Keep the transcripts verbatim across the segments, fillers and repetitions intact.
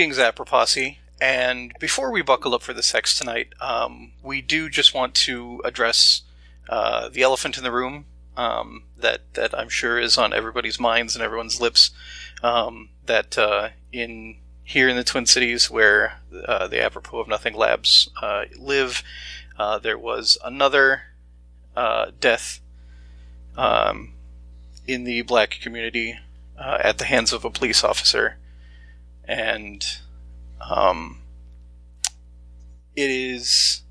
Greetings, Aproposse, and before we buckle up for the sex tonight, um, we do just want to address uh, the elephant in the room um, that, that I'm sure is on everybody's minds and everyone's lips, um, that uh, in here in the Twin Cities, where uh, the Apropos of Nothing Labs uh, live, uh, there was another uh, death um, in the black community uh, at the hands of a police officer. And um, it has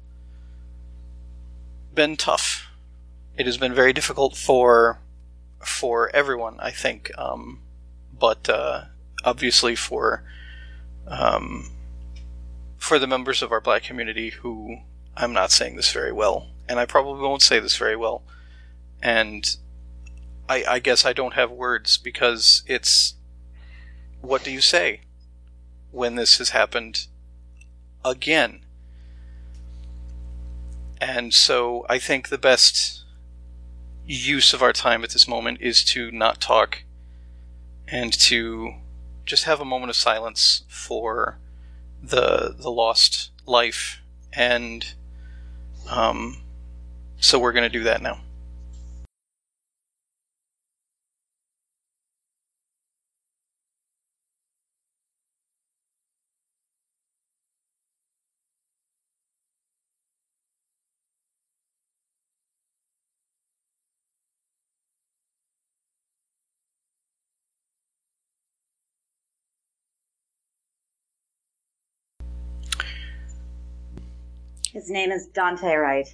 been tough. It has been very difficult for for everyone, I think. Um, but uh, obviously for um, for the members of our black community who, I'm not saying this very well, and I probably won't say this very well. And I, I guess I don't have words, because it's, what do you say when this has happened again? And so I think the best use of our time at this moment is to not talk and to just have a moment of silence for the the lost life. And um, so we're going to do that now. His name is Dante Wright.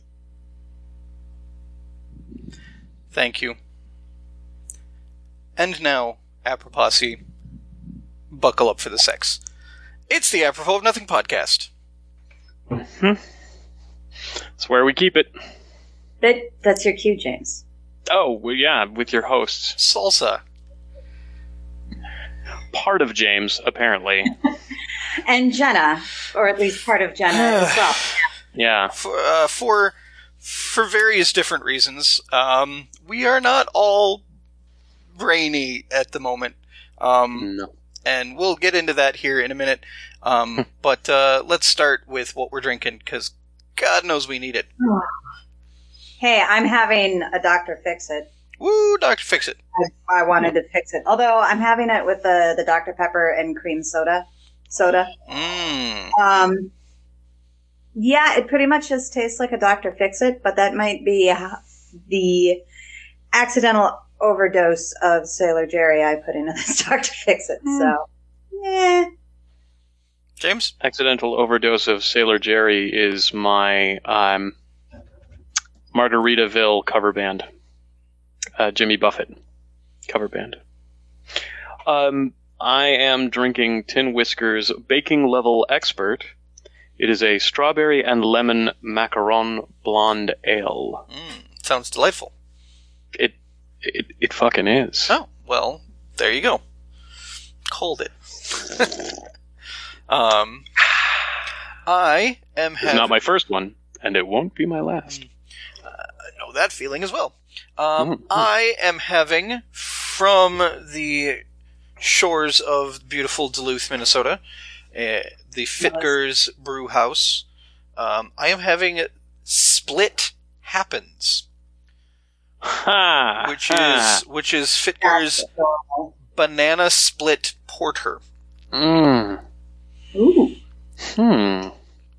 Thank you. And now, Aproposse, buckle up for the sex. It's the Apropos of Nothing podcast. Mm-hmm. It's where we keep it. That, that's your cue, James. Oh, well, yeah, with your hosts. Salsa. Part of James, apparently. And Jenna, or at least part of Jenna as well. Yeah. For, uh, for for various different reasons, um, we are not all brainy at the moment. Um, no. And we'll get into that here in a minute. Um, but uh, let's start with what we're drinking, because God knows we need it. Hey, I'm having a Doctor Fix-It. Woo, Doctor Fix-It. I, I wanted to fix it. Although I'm having it with the, the Doctor Pepper and cream soda. Soda. Mmm. Um, yeah, it pretty much just tastes like a Doctor Fix-It, but that might be the accidental overdose of Sailor Jerry I put into this Doctor Fix-It. Mm. So, yeah. James? Accidental overdose of Sailor Jerry is my um, Margaritaville cover band. Uh, Jimmy Buffett cover band. Um, I am drinking Tin Whiskers Baking Level Expert. It is a strawberry and lemon macaron blonde ale. Mm, sounds delightful. It, it it fucking is. Oh, well, there you go. Called it. um, I am having... It's not my first one, and it won't be my last. Uh, I know that feeling as well. Um, mm-hmm. I am having, from the shores of beautiful Duluth, Minnesota, uh, the Fitgers Brew House, um, I am having Split Happens, ha, which ha. is which is Fitgers Banana Split Porter. Mm. Ooh. Hmm.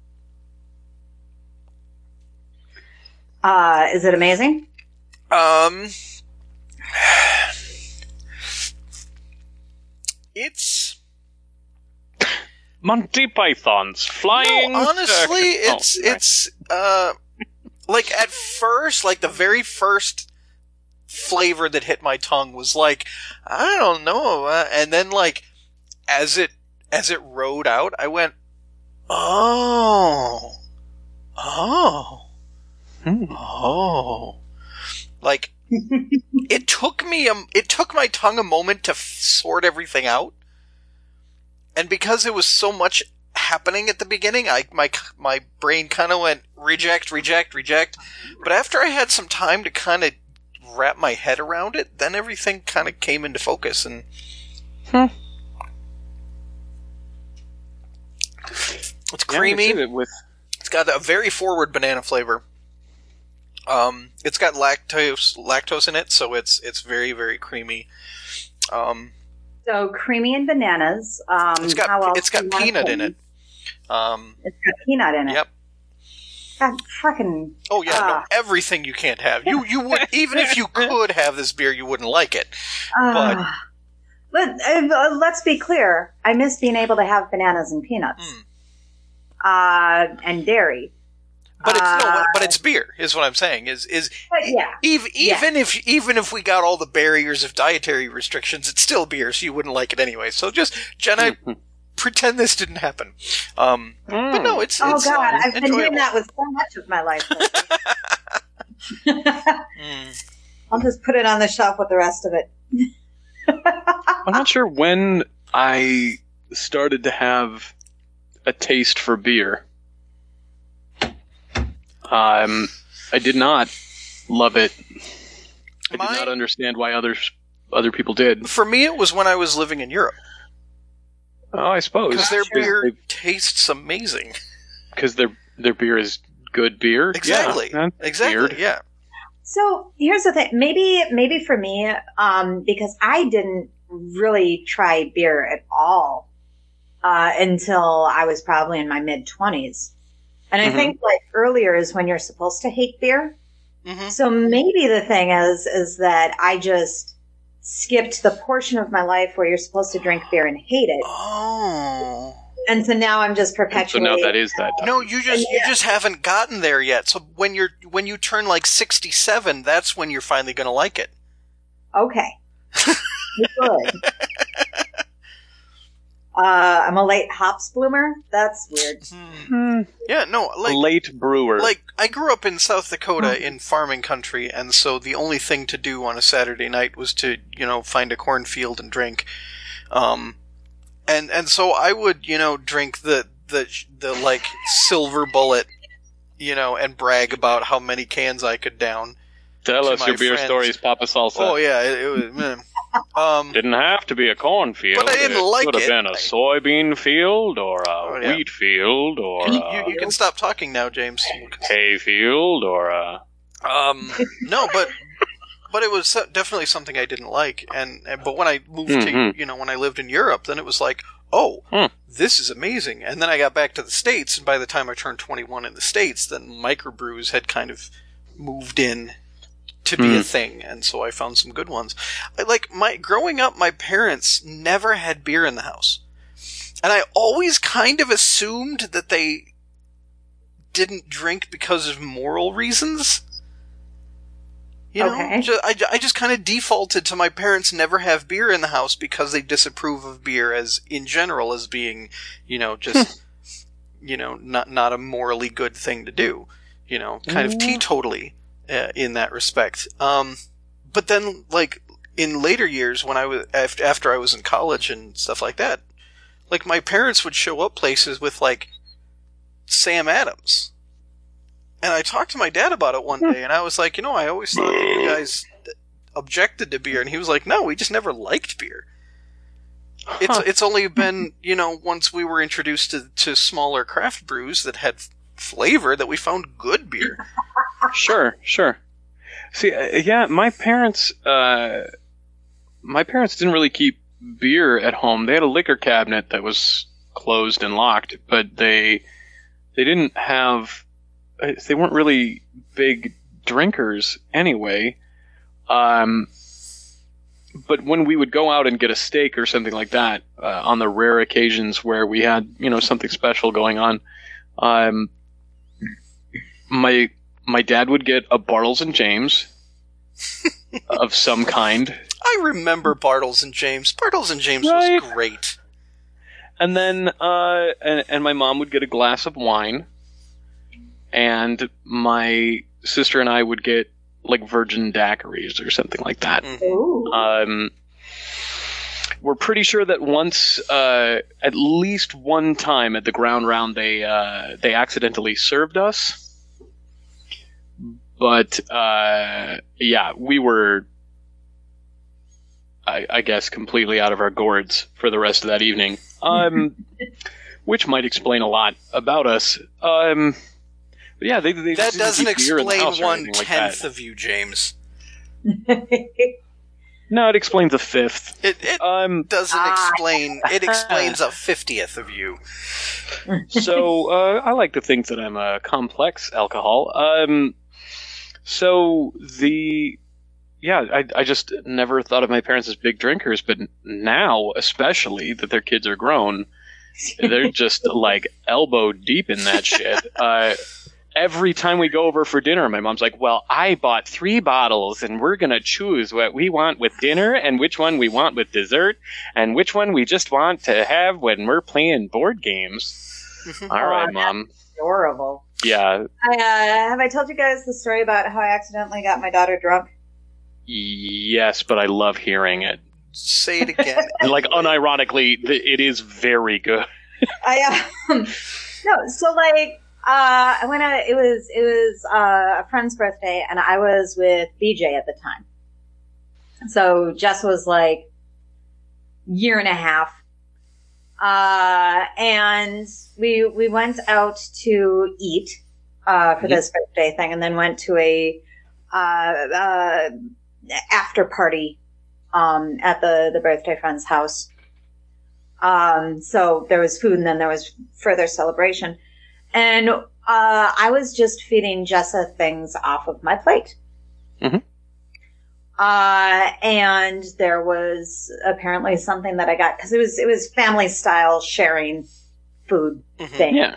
Uh, is it amazing? Um, it's Monty Python's Flying no, honestly, Circus. it's Oh, right. it's uh, like at first, like the very first flavor that hit my tongue was like, I don't know, uh, and then like as it as it rode out, I went, oh, oh, Hmm. oh, like it took me a, it took my tongue a moment to f- sort everything out. And because it was so much happening at the beginning, I my my brain kind of went reject, reject, reject. But after I had some time to kind of wrap my head around it, then everything kind of came into focus. And Hmm. It's creamy. Yeah, it with It's got a very forward banana flavor. Um, it's got lactose lactose in it, so it's it's very very creamy. Um, So creamy and bananas. Um, it's got how else it's do got you want peanut to in it. Um, It's got peanut in it. Yep. That fucking. Oh yeah, no, uh, everything you can't have. You you would even if you could have this beer, you wouldn't like it. uh, but uh, let's be clear. I miss being able to have bananas and peanuts, Mm. uh, and dairy. But it's no, Uh, but it's beer. Is what I'm saying. Is is But yeah, even Yeah. even if even if we got all the barriers of dietary restrictions, it's still beer, so you wouldn't like it anyway. So just Jenna, pretend this didn't happen. Um, but no, it's oh it's, god, uh, I've been doing enjoyable. that with so much of my life. Mm. I'll just put it on the shelf with the rest of it. I'm not sure when I started to have a taste for beer. Um, I did not love it. I My- did not understand why others other people did. For me, it was when I was living in Europe Oh, I suppose because their Sure. beer tastes amazing. because their their beer is good beer. Exactly, Yeah, exactly, weird. yeah. So here's the thing. Maybe, maybe for me, um, because I didn't really try beer at all uh, until I was probably in my mid twenties, and I Mhm. think like earlier is when you're supposed to hate beer. hmm So maybe the thing is, is that I just skipped the portion of my life where you're supposed to drink beer and hate it, Oh. and so now I'm just So perpetually. now that is that. No, you just you just haven't gotten there yet. So when you're when you turn like sixty-seven, that's when you're finally going to like it. Okay. Good. Uh, I'm a late hops bloomer. That's weird. Hmm. Yeah, no, like Late brewer. like I grew up in South Dakota in farming country, and so the only thing to do on a Saturday night was to, you know, find a cornfield and drink. Um and and so I would, you know, drink the the the like silver bullet, you know, and brag about how many cans I could down. Tell to us my your beer friends. stories, Papa Salsa. Oh yeah, it, it was man. Um Didn't have to be a cornfield. But I didn't it like could have it. been a soybean field or a Oh, yeah. wheat field or you, a you can stop talking now, James. hay field or a... Um, no, but but it was so- definitely something I didn't like, and, and but when I moved Mhm. to you know when I lived in Europe, then it was like, oh, Hmm. this is amazing. And then I got back to the States, and by the time I turned twenty-one in the States, then microbrews had kind of moved in to be Hmm. a thing, and so I found some good ones. I, like my growing up, my parents never had beer in the house, and I always kind of assumed that they didn't drink because of moral reasons. You know, Okay. ju- I, I just kind of defaulted to my parents never have beer in the house because they disapprove of beer as in general as being, you know, just you know, not not a morally good thing to do. You know, kind of teetotally uh, in that respect. Um, but then, like in later years, when I was after, after I was in college and stuff like that, like my parents would show up places with like Sam Adams. And I talked to my dad about it one day, and I was like, you know, I always thought that you guys objected to beer, and he was like, no, we just never liked beer. It's Huh. it's only been, you know, once we were introduced to, to smaller craft brews that had f- flavor that we found good beer. Sure, sure. See, uh, yeah, my parents, uh, my parents didn't really keep beer at home. They had a liquor cabinet that was closed and locked, but they they didn't have. uh, They weren't really big drinkers anyway. Um, but when we would go out and get a steak or something like that, uh, on the rare occasions where we had, you know, something special going on, um, my my dad would get a Bartles and James of some kind, I remember Bartles and James. Bartles and James Right. was great. and then uh, and, and my mom would get a glass of wine, and my sister and I would get like virgin daiquiris or something like that. Mhm. Ooh. Um, we're pretty sure that once, uh, at least one time at the ground round, they uh, they accidentally served us. But uh, yeah, we were, I, I guess, completely out of our gourds for the rest of that evening. Um, which might explain a lot about us. Um, but yeah, they, they That seem to doesn't keep beer in the explain house or one anything like tenth that. of you, James. No, it explains a fifth. It, it Um, doesn't Ah. explain. It explains a fiftieth of you. so uh, I like to think that I'm a complex alcohol. Um, so the yeah, I I just never thought of my parents as big drinkers, but now, especially that their kids are grown, they're just like elbow deep in that shit. Uh, every time we go over for dinner, my mom's like, well, I bought three bottles and we're going to choose what we want with dinner and which one we want with dessert and which one we just want to have when we're playing board games. All right, Oh, Mom. Adorable. Yeah. I, uh, have I told you guys the story about how I accidentally got my daughter drunk? Yes, but I love hearing it. Say it again. And like, unironically, th- it is very good. I um, no, so like uh, I went out. It was it was uh, a friend's birthday, and I was with B J at the time. So Jess was like year and a half, uh, and we we went out to eat uh, for Mhm. this birthday thing, and then went to a uh, uh, after party um, at the the birthday friend's house. Um, so there was food and then there was further celebration. And, uh, I was just feeding Jessa things off of my plate. Mhm. Uh, and there was apparently something that I got, cause it was, it was family style sharing food Mhm. thing. Yeah.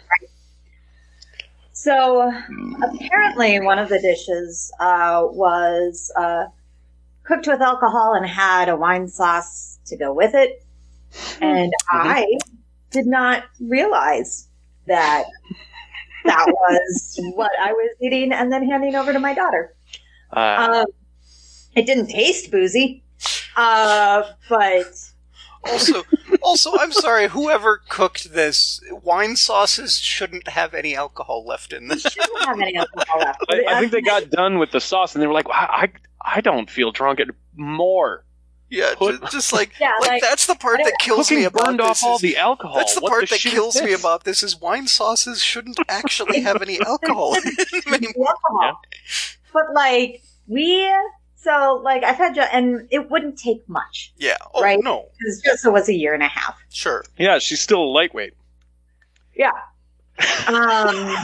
So apparently one of the dishes, uh, was, uh, cooked with alcohol and had a wine sauce to go with it. And I did not realize that that was what I was eating and then handing over to my daughter. Uh, Um, it didn't taste boozy, uh, but Also, also, I'm sorry. Whoever cooked this, wine sauces shouldn't have any alcohol left in them. it shouldn't have any alcohol left. I, I think they got done with the sauce and they were like, I, I, I don't feel drunk anymore. Yeah, Put- just, just like, Yeah, like, like, that's the part that kills Cooking me about burned this. off all is- the alcohol. That's the What part that shit is kills me this? about this is wine sauces shouldn't actually have any alcohol in them anymore. alcohol. Yeah. But like we, so like I've had, ju- and it wouldn't take much Yeah. Oh, Right. no. because Jessa was a year and a half. Sure. Yeah, she's still a lightweight. Yeah. Um.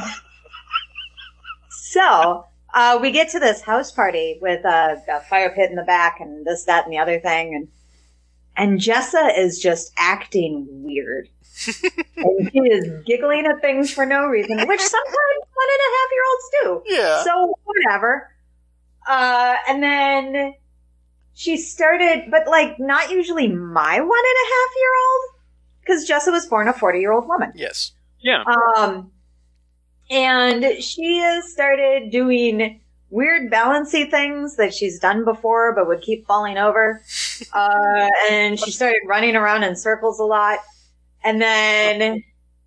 So uh, we get to this house party with a, a fire pit in the back and this, that, and the other thing, and and Jessa is just acting weird. And she is giggling at things for no reason, which sometimes one and a half year olds do. Yeah. So whatever. Uh, and then she started, but like not usually my one and a half year old, because Jessa was born a forty year old woman. Yes. Yeah. Um, and she has started doing weird balancy things that she's done before, but would keep falling over. Uh, and she started running around in circles a lot. And then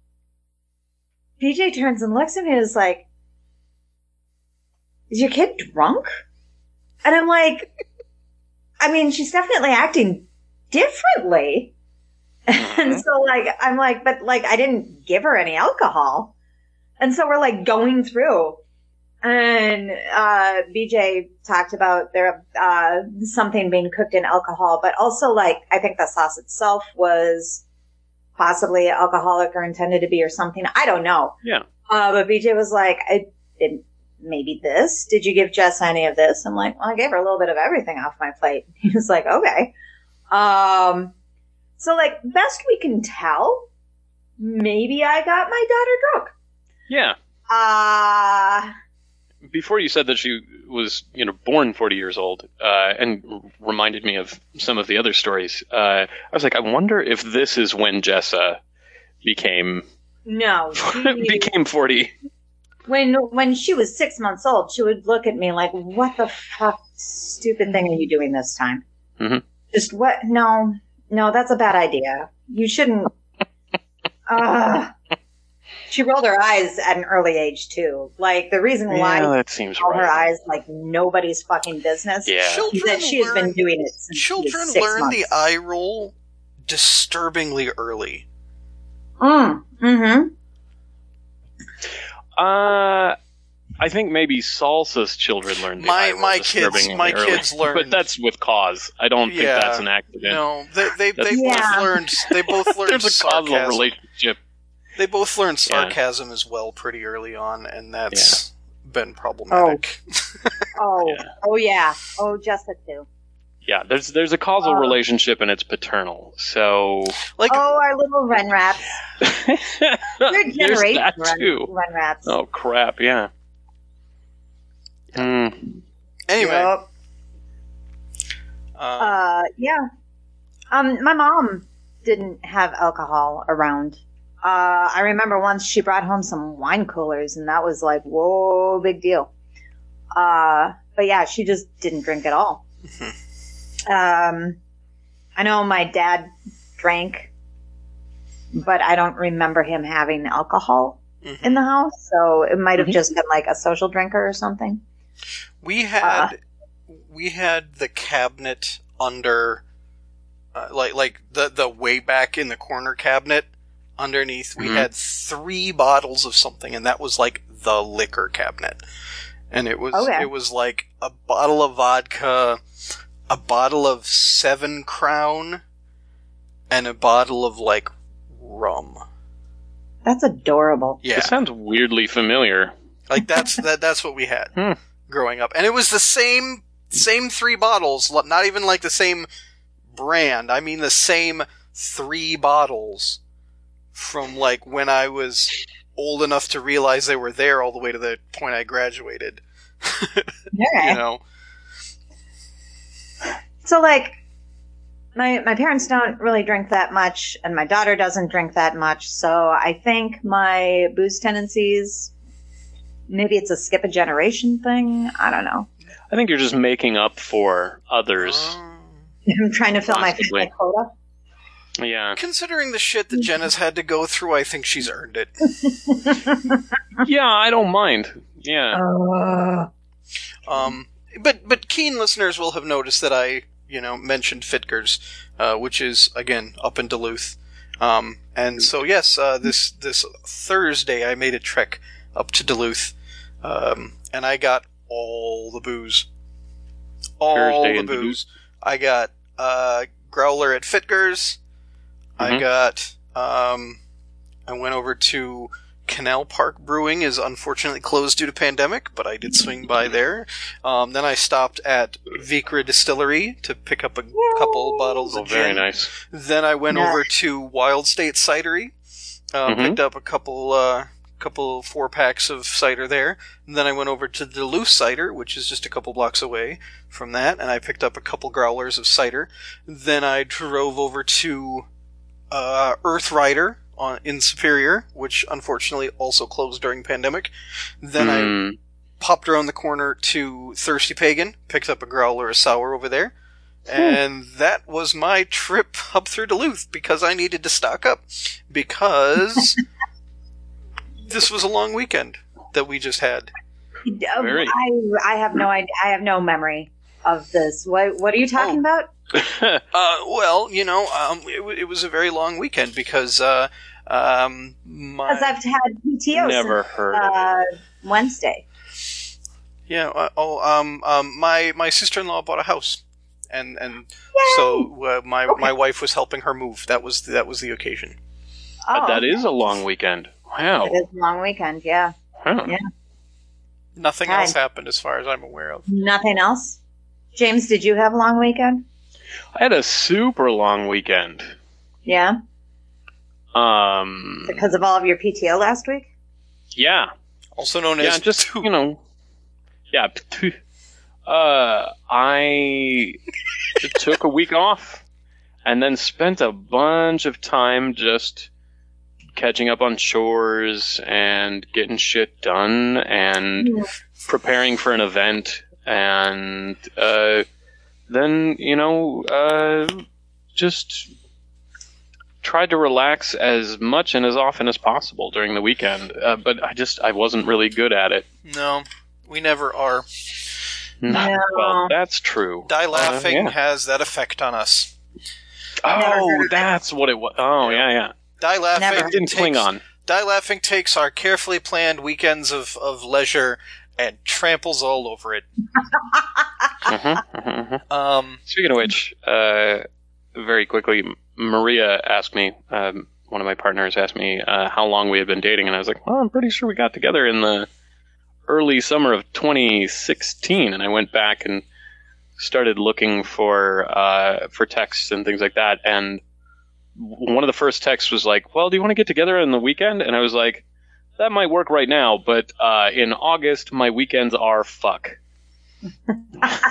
B J turns and looks at me and is like, is your kid drunk? And I'm like, I mean, she's definitely acting differently. And so like, I'm like, but like, I didn't give her any alcohol. And so we're like going through and, uh, B J talked about there, uh, something being cooked in alcohol, but also like, I think the sauce itself was possibly alcoholic or intended to be or something. I don't know. Yeah. Uh, but B J was like, I didn't, maybe this. Did you give Jess any of this? I'm like, well, I gave her a little bit of everything off my plate. He was like, okay. Um, so like best we can tell, maybe I got my daughter drunk. Yeah. Uh, Before you said that she was, you know, born forty years old, uh, and reminded me of some of the other stories, uh, I was like, I wonder if this is when Jessa became no. She- became forty. when when she was six months old, she would look at me like, what the fuck stupid thing are you doing this time? Mhm. Just what? No, no, that's a bad idea. You shouldn't. uh, she rolled her eyes at an early age too. Like the reason why Yeah, she that seems rolled her right. eyes like nobody's fucking business Yeah. is Children that she has been learn- doing it since she Children was six learn months. the eye roll disturbingly early. Mm. Mm-hmm. Uh, I think maybe Salsa's children learned the My- eye roll my kids- disturbingly my early. kids learned- But that's with cause. I don't think Yeah. that's an accident. No, they they, they That's- both Yeah. learned. They both learned There's a causal sarcasm. relationship. They both learned Yeah. sarcasm as well pretty early on, and that's been problematic. Oh. Yeah. Oh, yeah. Oh, Jessica, too. Yeah, there's there's a causal Uh. relationship and it's paternal. So Like, Oh, our little Ren Rats. Third there's generation that Ren, too. Ren Rats. Oh crap! Yeah. Hmm. anyway, Yup. uh, Uh, yeah. Um, my mom didn't have alcohol around. Uh, I remember once she brought home some wine coolers, and that was like, whoa, big deal. Uh, but yeah, she just didn't drink at all. um, I know my dad drank, but I don't remember him having alcohol mhm. in the house, so it might have Mhm. just been like a social drinker or something. we had we had the cabinet under, uh, like like the the way back in the corner cabinet underneath. We Mhm. had three bottles of something, and that was like the liquor cabinet. And it was Okay. it was like a bottle of vodka, a bottle of Seven Crown, and a bottle of like rum. That's adorable. Yeah, This sounds weirdly familiar. like that's that that's what we had Hmm. growing up, and it was the same same three bottles, lo- not even like the same brand. I mean the same three bottles from like when I was old enough to realize they were there all the way to the point I graduated. Okay. You know, So, like, my my parents don't really drink that much, and my daughter doesn't drink that much. So, I think my booze tendencies, maybe it's a skip a generation thing. I don't know. I think you're just making up for others. Um, I'm trying to fill my Possibly. family quota. Yeah. considering the shit that Jenna's had to go through, I think she's earned it. Yeah, I don't mind. Yeah. Uh, Um, but but keen listeners will have noticed that I, you know, mentioned Fitgers, uh, which is again up in Duluth. Um, and so yes, uh, this this Thursday I made a trek up to Duluth, um, and I got all the booze, all Thursday the in Duluth. booze. I got uh, growler at Fitgers. I Mhm. got. Um, I went over to Canal Park Brewing is unfortunately closed due to pandemic, but I did swing by there. Um, then I stopped at Vikra Distillery to pick up a couple bottles Oh, of very gin. nice. Then I went Nice. over to Wild State Cidery, uh, Mhm. picked up a couple, uh, couple four packs of cider there. And then I went over to Duluth Cider, which is just a couple blocks away from that, and I picked up a couple growlers of cider. Then I drove over to uh, Earth Rider on, in Superior, which unfortunately also closed during pandemic. Then I Mm. popped around the corner to Thirsty Pagan, picked up a growler of sour over there, and that was my trip up through Duluth because I needed to stock up because this was a long weekend that we just had. Very. I I have no idea. I have no memory of this. What what are you talking Oh. about? Uh, well, you know, um, it, w- it was a very long weekend because uh, um, my Because I've had P T O Never since heard of it. uh, Wednesday. yeah, uh, oh, um, um, my my sister-in-law bought a house, and and so uh, my Okay. my wife was helping her move. That was that was the occasion. Oh, That is a long weekend. Wow. it is a long weekend. Yeah. Huh. Yeah. Nothing Hi. else happened as far as I'm aware of. Nothing else. James, did you have a long weekend? I had a super long weekend. Yeah, Um. because of all of your P T O last week. Yeah. Also known Yeah, as just you know, yeah. p- Uh, I took a week off, and then spent a bunch of time just catching up on chores and getting shit done and preparing for an event, and uh, then you know, uh, just tried to relax as much and as often as possible during the weekend. Uh, but I just I wasn't really good at it. no, we never are. No. Well, that's true. Die laughing Uh, yeah. has that effect on us. Never heard Oh, of it. that's what it was. Oh, yeah, yeah. Die laughing Never. Didn't takes, cling on. Die laughing takes our carefully planned weekends of, of leisure and tramples all over it. Mm-hmm, mm-hmm. Um, Speaking of which, uh, very quickly, Maria asked me, um, one of my partners asked me uh, how long we had been dating, and I was like, well, I'm pretty sure we got together in the early summer of twenty sixteen, and I went back and started looking for uh, for texts and things like that, and one of the first texts was like, well, do you want to get together on the weekend? And I was like, that might work right now, but uh, in August, my weekends are fuck. And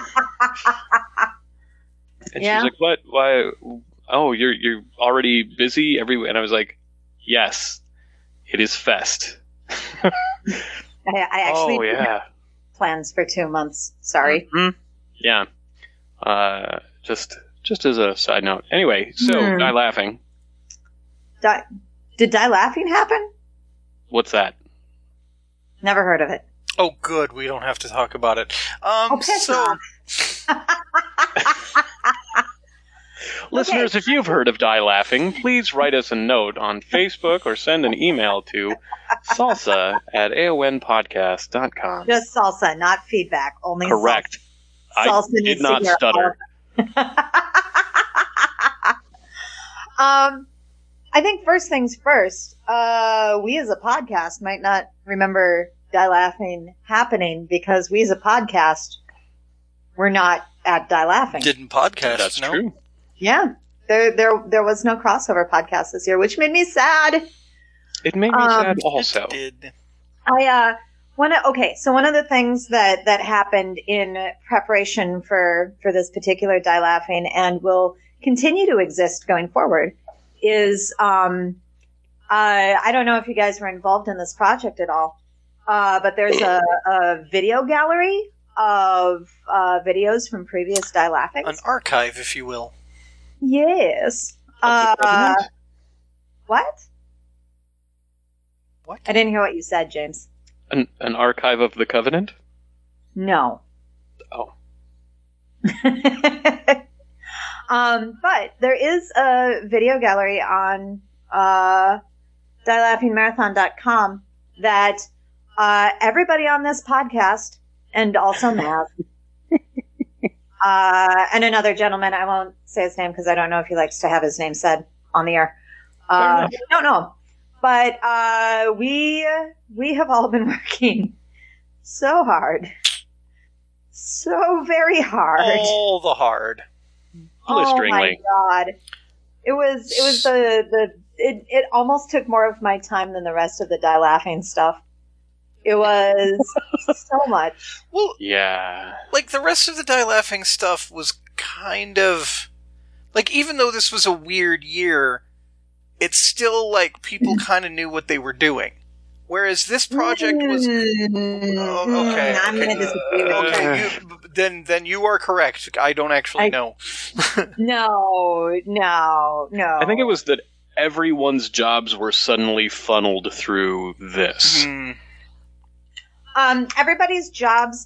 Yeah. she's like, what? Why? Oh, you're you're already busy every. And I was like, yes, it is fest. I, I actually oh yeah, plans for two months. Sorry. Mhm. Yeah. Uh, just just as a side note. Anyway, so Hmm. Die Laughing. Di- did Die Laughing happen? What's that? Never heard of it. oh, good. We don't have to talk about it. Um, Oh, piss so, off. Listeners, if you've heard of Die Laughing, please write us a note on Facebook or send an email to salsa at aonpodcast dot com. Just salsa, not feedback. Only Correct. Salsa, I salsa did needs to not hear stutter. um, I think first things first. Uh, we as a podcast might not remember Die Laughing happening because we as a podcast were not at Die Laughing. didn't podcast. That's no? true. Yeah, there, there, there was no crossover podcast this year, which made me sad. It made me Um, sad also. It did. I uh one of, okay, so one of the things that that happened in preparation for for this particular Die Laughing and will continue to exist going forward is um uh, I don't know if you guys were involved in this project at all, uh, but there's a, a video gallery of uh, videos from previous Die Laughings. An archive, if you will. Yes. Of the Uh, Covenant? what? What? I didn't hear what you said, James. An, an archive of the Covenant? No. Oh. um, but there is a video gallery on uh, die laughing marathon dot com that uh, everybody on this podcast, and also Mav, uh, and another gentleman, I won't say his name because I don't know if he likes to have his name said on the air. Uh, I don't know. But uh, we we have all been working so hard. So very hard. All the hard. Blisteringly. Oh my god! It was it was the the it it almost took more of my time than the rest of the Die Laughing stuff. It was so much. Well, Yeah. like the rest of the Die Laughing stuff was kind of like, even though this was a weird year, it's still like people kind of knew what they were doing. Whereas this project was oh, okay. I'm okay. going to disagree with you. Okay, you, then then you are correct. I don't actually I- know. No, no, no. I think it was that everyone's jobs were suddenly funneled through this. Hmm. Um, everybody's jobs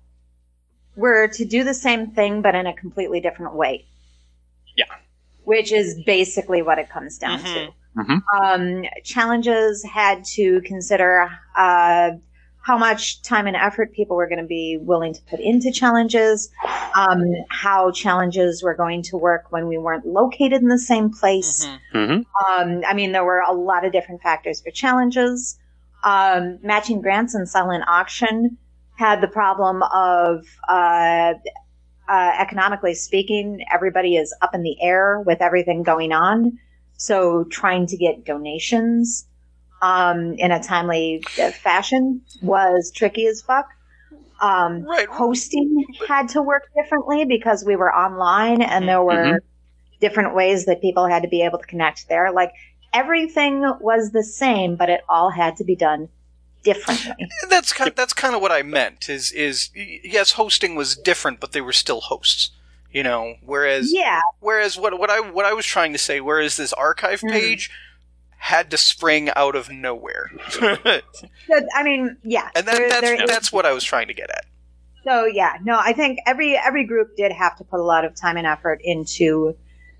were to do the same thing, but in a completely different way. Yeah. Which is basically what it comes down Mhm. to. Mhm. Um, challenges had to consider uh, how much time and effort people were going to be willing to put into challenges, um, how challenges were going to work when we weren't located in the same place. Mhm. Mm-hmm. Um, I mean, there were a lot of different factors for challenges. Um, matching grants and silent auction had the problem of, uh, uh, economically speaking, everybody is up in the air with everything going on. So trying to get donations um, in a timely fashion was tricky as fuck. Um, Right. Hosting had to work differently because we were online and there were different ways that people had to be able to connect there. Like everything was the same, but it all had to be done differently. That's kind. That's kind of what I meant. Is is y- yes, hosting was different, but they were still hosts. You know, whereas Yeah. whereas what what I what I was trying to say, whereas this archive Mhm. page had to spring out of nowhere, So, I mean, yeah. and that, There- that's there is- that's what I was trying to get at. So yeah, no, I think every every group did have to put a lot of time and effort into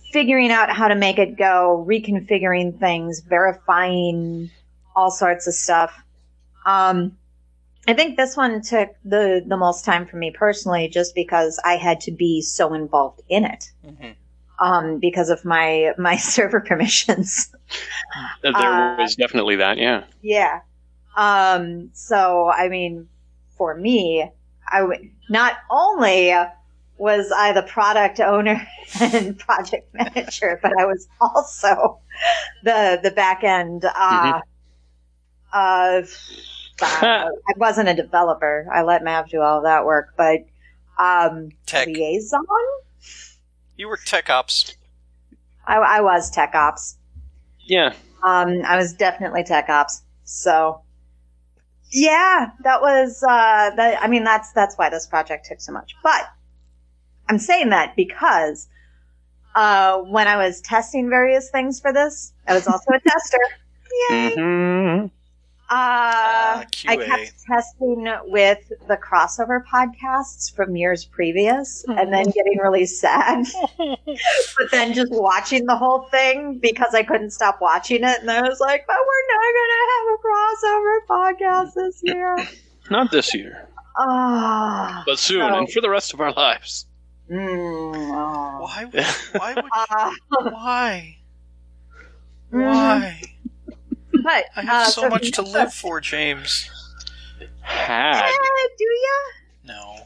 figuring out how to make it go, reconfiguring things, verifying all sorts of stuff. Um, I think this one took the, the most time for me personally, just because I had to be so involved in it. Mm-hmm. Um, because of my, my server permissions. There uh, was definitely that, yeah. Yeah. Um, so, I mean, for me, I w- not only was I the product owner and project manager, but I was also the, the back end, uh, mm-hmm. uh, uh, I wasn't a developer. I let Mav do all of that work, but, um, tech. liaison? You were tech ops. I, I was tech ops. Yeah. Um, I was definitely tech ops. So, yeah, that was, uh, that, I mean, that's, that's why this project took so much. But I'm saying that because, uh, when I was testing various things for this, I was also a tester. Yay! Mm-hmm. Uh, uh I kept testing with the crossover podcasts from years previous and then getting really sad. But then just watching the whole thing because I couldn't stop watching it. And I was like, but we're not going to have a crossover podcast this year. Not this year. Oh, but soon so, and for the rest of our lives. Mm, oh. Why would, why would, uh, why? Why? But, I have uh, so, so much to live for, James. Had. Yeah, do ya? No.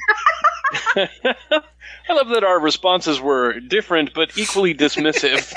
I love that our responses were different, but equally dismissive.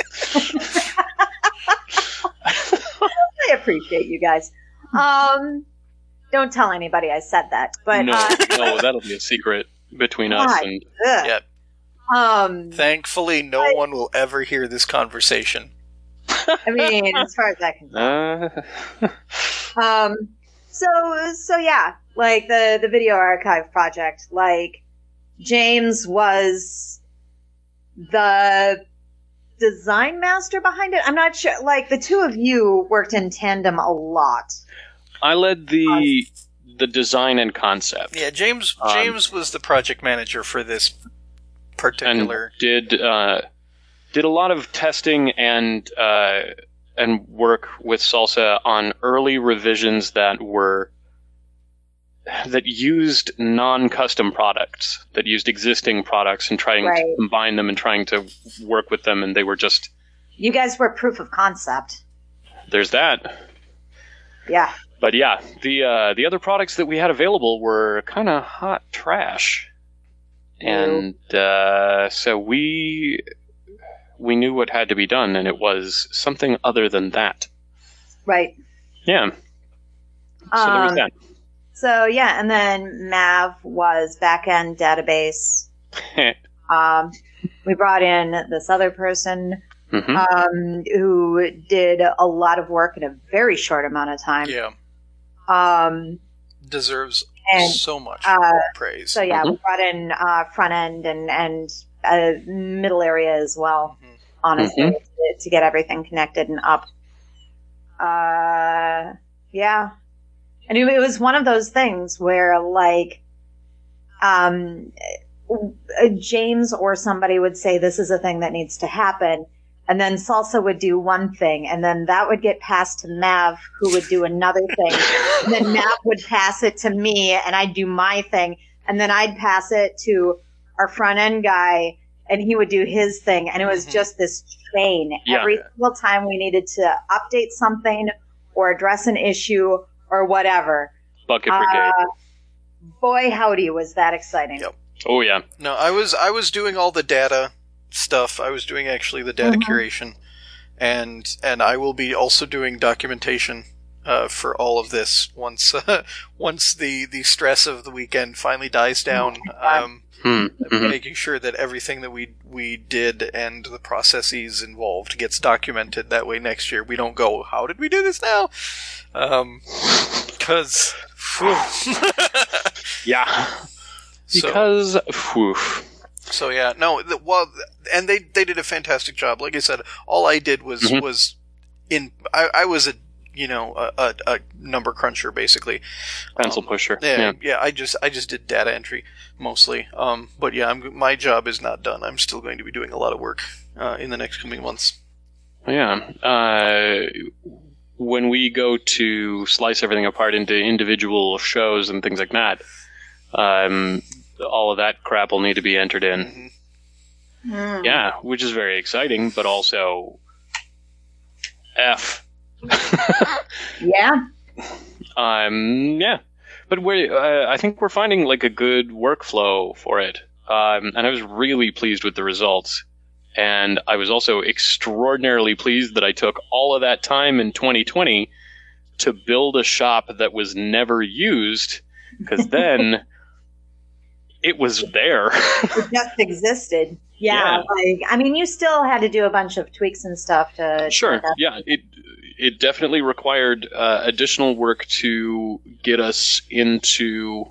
I appreciate you guys. Um, don't tell anybody I said that. But no, uh, no, that'll be a secret between us. God, and ugh. Yep. Um, Thankfully, no but, one will ever hear this conversation. I mean, as far as I can tell. Uh. um, so, so yeah, like the, the video archive project, like James was the design master behind it. I'm not sure, like the two of you worked in tandem a lot. I led the, um, the design and concept. Yeah, James, James um, was the project manager for this particular. And did, uh, Did a lot of testing and uh, and work with Salsa on early revisions that were that used non-custom products, that used existing products and trying right. to combine them and trying to work with them, and they were just. You guys were proof of concept. There's that. Yeah. But yeah, the uh, the other products that we had available were kind of hot trash, Ew. and uh, so we. We knew what had to be done, and it was something other than that. Right. Yeah. So um, there was that. So, yeah, and then Mav was back-end database. um, we brought in this other person mm-hmm. um, who did a lot of work in a very short amount of time. Yeah. Um, Deserves and, so much uh, praise. So, yeah, mm-hmm. we brought in uh, front-end and, and uh, middle area as well. Mm-hmm. Honestly, mm-hmm. to, to get everything connected and up. Uh, yeah. And it, it was one of those things where, like, um, James or somebody would say, this is a thing that needs to happen. And then Salsa would do one thing, and then that would get passed to Mav, who would do another thing. And then Mav would pass it to me, and I'd do my thing. And then I'd pass it to our front-end guy, and he would do his thing, and it was mm-hmm. just this chain. Yeah. Every single time we needed to update something or address an issue or whatever. Bucket Brigade. Uh, boy, howdy, was that exciting. Yep. Oh, yeah. No, I was I was doing all the data stuff. I was doing actually the data mm-hmm. curation, and and I will be also doing documentation uh, for all of this once uh, once the, the stress of the weekend finally dies down. Um, Mm-hmm. Making sure that everything that we we did and the processes involved gets documented. That way next year we don't go, how did we do this now? Um, because... yeah. Because... So, so yeah, no, the, well, and they, they did a fantastic job. Like I said, all I did was, mm-hmm. was in... I, I was a you know, a, a, a number cruncher, basically. Pencil um, pusher. Yeah, Yeah. yeah. I just I just did data entry mostly. Um, but yeah, I'm, my job is not done. I'm still going to be doing a lot of work uh, in the next coming months. Yeah. Uh, when we go to slice everything apart into individual shows and things like that, um, all of that crap will need to be entered in. Mm-hmm. Mm. Yeah, which is very exciting, but also F. Yeah. Um, yeah, but we uh, I think we're finding like a good workflow for it, um, and I was really pleased with the results. And I was also extraordinarily pleased that I took all of that time in twenty twenty to build a shop that was never used, because then it was there. It just existed. Yeah, Yeah. like I mean, you still had to do a bunch of tweaks and stuff to. Sure. to Yeah. It it definitely required uh, additional work to get us into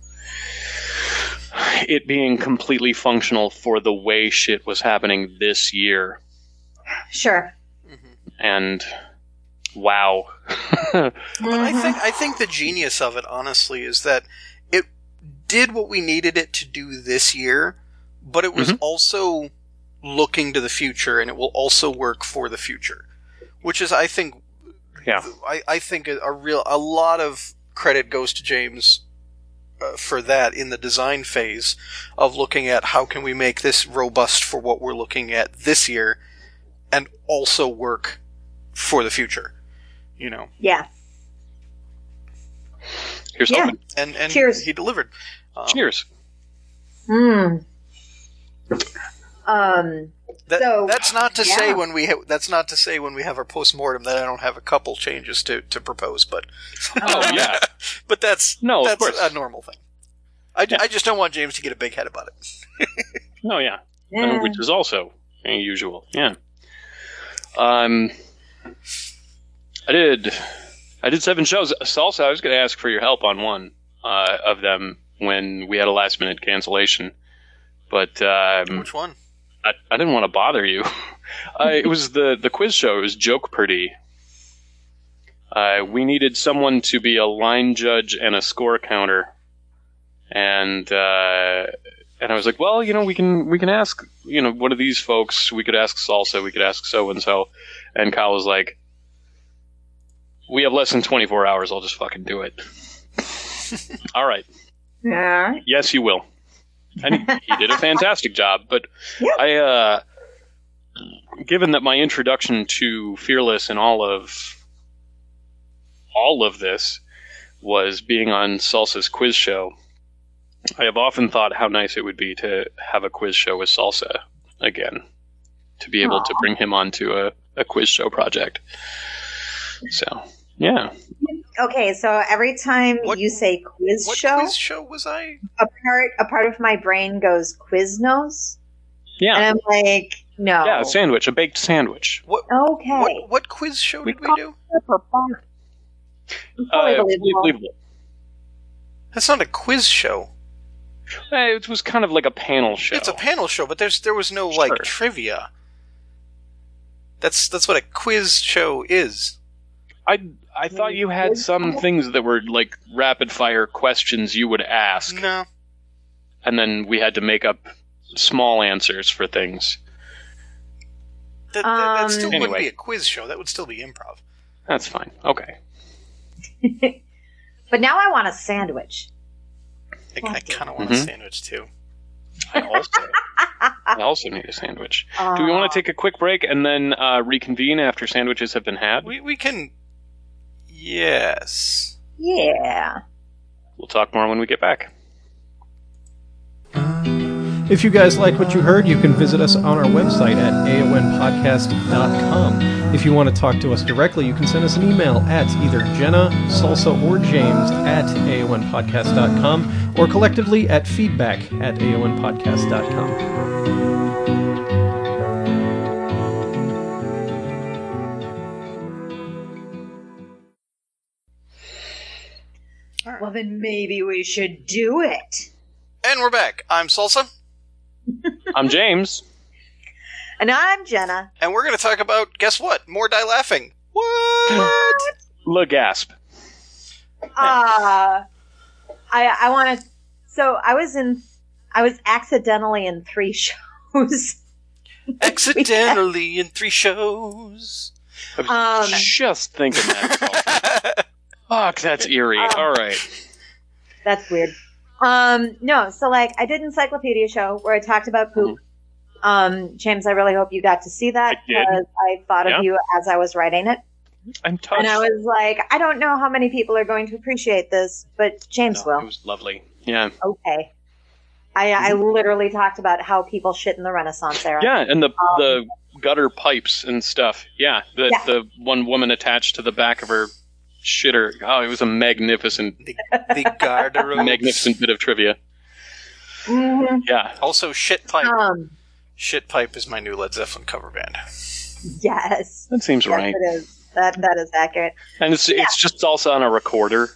it being completely functional for the way shit was happening this year. Sure. And wow. But I think I think the genius of it, honestly, is that it did what we needed it to do this year, but it was Mhm. also looking to the future, and it will also work for the future. Which is, I think, Yeah. I, I think a, a real a lot of credit goes to James uh, for that in the design phase of looking at how can we make this robust for what we're looking at this year, and also work for the future. You know. Yeah. Here's Yeah. hoping. And and Cheers. he delivered. Um, Cheers. Hmm. Um. That, So, that's not to say yeah. when we ha- that's not to say when we have our postmortem that I don't have a couple changes to, to propose, but Oh yeah. but that's No, of that's course. a normal thing. I, Yeah. I just don't want James to get a big head about it. Oh yeah. Yeah. Uh, which is also unusual. Yeah. Um, I did. I did seven shows. Salsa, I was going to ask for your help on one uh, of them when we had a last minute cancellation, but um, Which one? I, I didn't want to bother you. uh, it was the the quiz show. It was Joke Purdy. Uh, we needed someone to be a line judge and a score counter, and uh, and I was like, well, you know, we can we can ask, you know, one of these folks. We could ask Salsa. We could ask so and so. And Kyle was like, we have less than twenty-four hours. I'll just fucking do it. All right. Yeah. Yes, you will. And he, he did a fantastic job. But Yeah. I, uh, given that my introduction to Fearless and all of all of this was being on Salsa's quiz show, I have often thought how nice it would be to have a quiz show with Salsa again, to be able Aw. to bring him onto a, a quiz show project. So, yeah. Okay, so every time What- you say quiz What show, quiz show was I? a part a part of my brain goes Quiznos, Yeah. and I'm like, no. Yeah, a sandwich, a baked sandwich. What Okay. what what quiz show did we do? Fully Uh, believable. believable. That's not a quiz show. Uh, It was kind of like a panel show. It's a panel show, but there's there was no like Sure. trivia. That's that's what a quiz show is. I I thought you had some things that were like rapid fire questions you would ask, No. and then we had to make up small answers for things. That, that, that Um, still wouldn't Anyway. be a quiz show. That would still be improv. That's fine. Okay. But now I want a sandwich. I, I kind of want Mhm. a sandwich too. I also I also need a sandwich. Do we want to take a quick break and then uh, reconvene after sandwiches have been had? We we can. Yes. Yeah. We'll talk more when we get back. If you guys like what you heard, you can visit us on our website at A O N podcast dot com. If you want to talk to us directly, you can send us an email at either Jenna, Salsa, or James at A O N podcast dot com, or collectively at feedback at A O N podcast dot com. Well, then maybe we should do it. And we're back. I'm Salsa, I'm James. And I'm Jenna. and we're going to talk about, guess what? More Die Laughing. What? Le gasp. Uh, I I want to. So I was in. I was accidentally in three shows. Accidentally in three shows. I was Um, just thinking that. Fuck, that's eerie. Um, All right. That's weird. Um, no, so like I did Encyclopedia Show where I talked about poop. Um, James, I really hope you got to see that I did. because I thought Yeah. of you as I was writing it. I'm touched. And I was like, I don't know how many people are going to appreciate this, but James No, will. it was lovely. Yeah. Okay. I, I literally talked about how people shit in the Renaissance era. Yeah, and the Um, the gutter pipes and stuff. Yeah, the Yeah. the one woman attached to the back of her shitter. Oh, it was a magnificent, The, the garderobe. magnificent bit of trivia. Mhm. Yeah. Also, Shit Pipe. Um, Shit Pipe is my new Led Zeppelin cover band. yes. That seems Yes, right. it is. That, that is accurate. And it's it's just also on a recorder.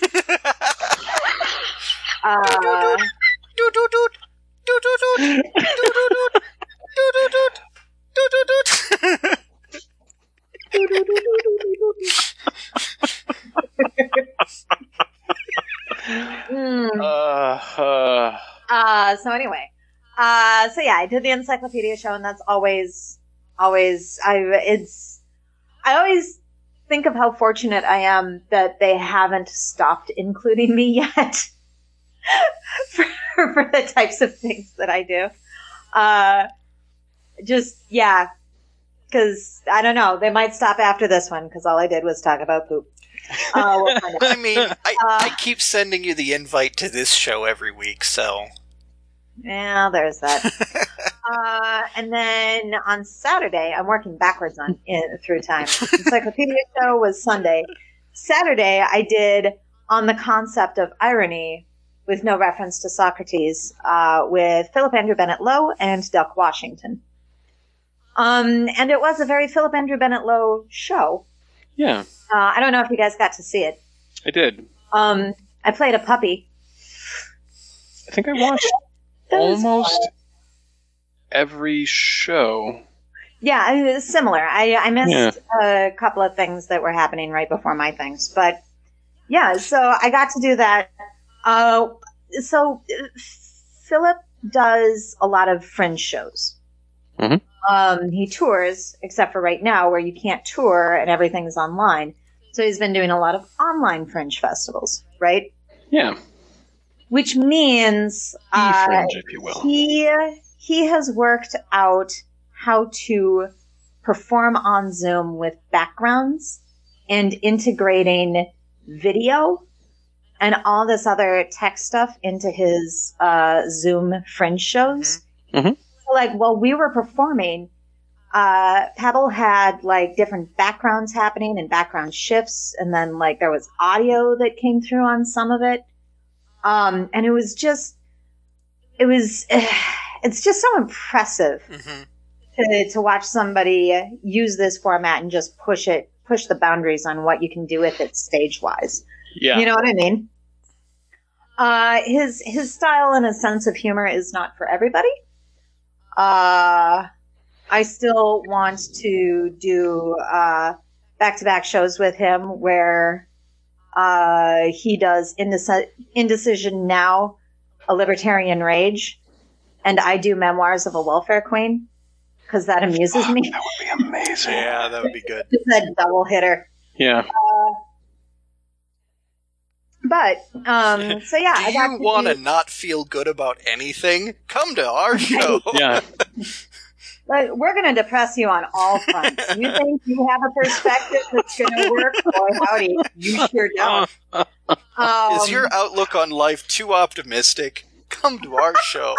Uh, Doot, doot, doot. Doot, doot, doot. Doot, doot, doot. Doot, doot, doot. Doot, doot, mm. Uh, uh, Uh, so anyway, uh, so yeah, I did the Encyclopedia Show, and that's always, always, I, it's, I always think of how fortunate I am that they haven't stopped including me yet for, for the types of things that I do. Uh, just, yeah, because, I don't know, they might stop after this one, because all I did was talk about poop. Uh, we'll find out. I mean, I, Uh, I keep sending you the invite to this show every week, so. Yeah, there's that. uh, and then on Saturday, I'm working backwards on in, through time. Encyclopedia Show was Sunday. Saturday, I did On the Concept of Irony, with no reference to Socrates, uh, with Philip Andrew Bennett Lowe and Duck Washington. Um, and it was a very Philip Andrew Bennett Lowe show. yeah, Uh, I don't know if you guys got to see it. I did. Um, I played a puppy. I think I watched That was almost fun. every show. Yeah, it was similar. I, I missed Yeah. a couple of things that were happening right before my things. But yeah, so I got to do that. Uh, so uh, Philip does a lot of fringe shows. Mhm. Um, he tours, except for right now where you can't tour and everything's online. So he's been doing a lot of online fringe festivals, right? Yeah, Which means uh, E-fringe, if you will. he he has worked out how to perform on Zoom with backgrounds and integrating video and all this other tech stuff into his uh, Zoom fringe shows. Mm-hmm. Mhm. So, like, while we were performing, uh, Pebble had like different backgrounds happening and background shifts, and then like there was audio that came through on some of it. Um, and it was just, it was, it's just so impressive Mm-hmm. to, to watch somebody use this format and just push it, push the boundaries on what you can do with it stage wise. Yeah. You know what I mean? Uh, his, his style and his sense of humor is not for everybody. Uh, I still want to do, uh, back-to-back shows with him where, Uh, he does Indeci- Indecision Now, A Libertarian Rage, and I do Memoirs of a Welfare Queen, because that amuses Fuck, me. that would be amazing. Yeah, that would be good. It's a double hitter. Yeah. But, um, so yeah, Do I got you to want to do- not feel good about anything? Come to our show. Yeah. like, we're going to depress you on all fronts. You think you have a perspective that's going to work? Boy, howdy, you sure don't. Um, Is your outlook on life too optimistic? Come to our show.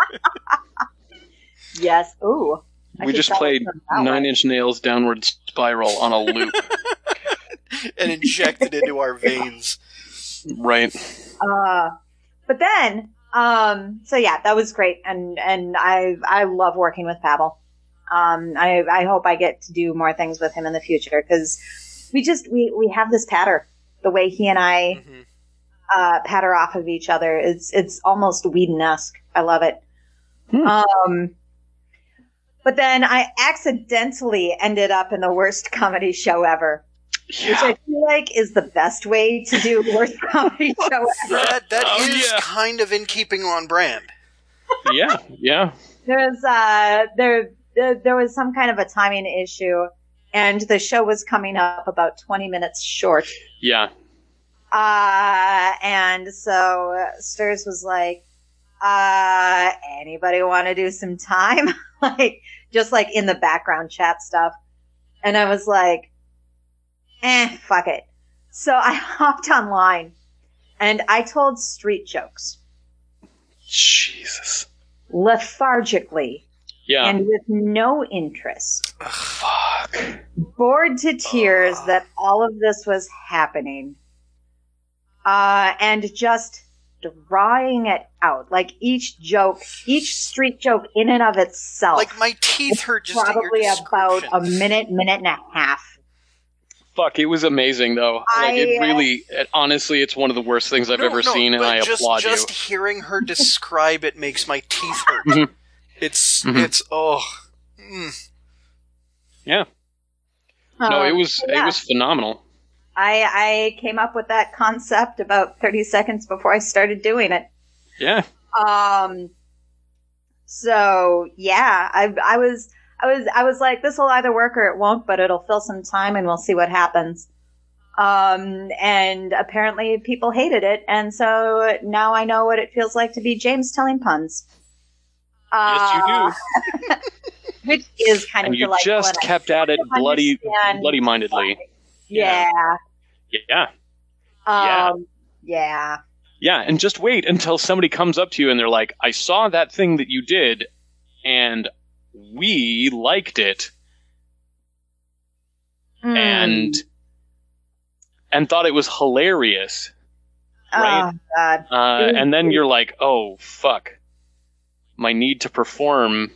Yes. Ooh. I We should just tell played them that Nine way. Inch Nails Downward Spiral on a loop. And inject it into our veins. Right. Uh, but then, um, so yeah, that was great, and and I I love working with Pavel. Um, I I hope I get to do more things with him in the future because we just we we have this patter. The way he and I Mm-hmm. uh, patter off of each other, it's it's almost Whedon-esque. I love it. Hmm. Um, but then I accidentally ended up in the worst comedy show ever. which I feel like is the best way to do worst comedy show ever. That, that Oh, is yeah. kind of in keeping on brand. Yeah, yeah. There's uh there there there was some kind of a timing issue, and the show was coming up about twenty minutes short. Yeah. Uh, and so Stirs was like, uh, anybody want to do some time? Like, just like in the background chat stuff. And I was like, eh, fuck it. So I hopped online and I told street jokes Jesus. lethargically Yeah. and with no interest, Fuck. bored to tears that all of this was happening. Uh, and just drawing it out. Like each joke, each street joke in and of itself. Like, my teeth hurt just at your probably about description. a minute, minute and a half. Fuck, it was amazing, though. Like, it I, uh, really, it, honestly, it's one of the worst things I've No, ever no, seen, and but I just, applaud just you. hearing her describe it makes my teeth hurt. Mhm. It's, Mhm. it's, oh. Mm. Yeah. No, uh, it was, yeah. it was phenomenal. I, I came up with that concept about thirty seconds before I started doing it. Yeah. Um, so yeah, I, I was, I was, I was like, this will either work or it won't, but it'll fill some time and we'll see what happens. Um, and apparently people hated it. And so now I know what it feels like to be James telling puns. Yes, you Uh, do. Which is kind And of you delightful. just and I kept at it kind of bloody, understand bloody-mindedly. why. Yeah. Yeah. Yeah. Um, yeah. Yeah, and just wait until somebody comes up to you and they're like, I saw that thing that you did, and we liked it, Mm. and and thought it was hilarious. right? Oh, God. Uh, and then you're like, oh, fuck. My need to perform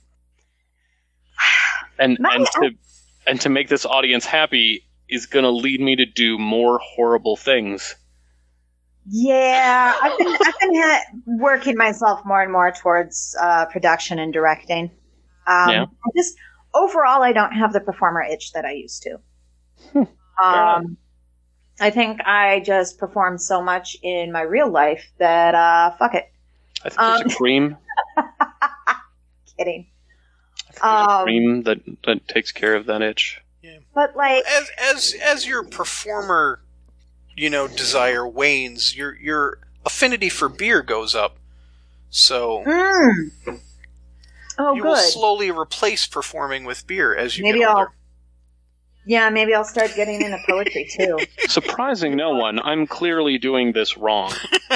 and My- and to and to make this audience happy is going to lead me to do more horrible things. Yeah, I've been I've been ha- working myself more and more towards uh, production and directing. Um, Yeah. I just overall, I don't have the performer itch that I used to. enough. um, I think I just performed so much in my real life that uh, fuck it. I think there's Um, a cream. Kidding. I think there's a um, cream that, that takes care of that itch. But like, As as as your performer, you know, desire wanes, your your affinity for beer goes up. So mm. oh, you will good. slowly replace performing with beer as you Maybe get I'll. older. Yeah, maybe I'll start getting into poetry too. Surprising no one, I'm clearly doing this wrong.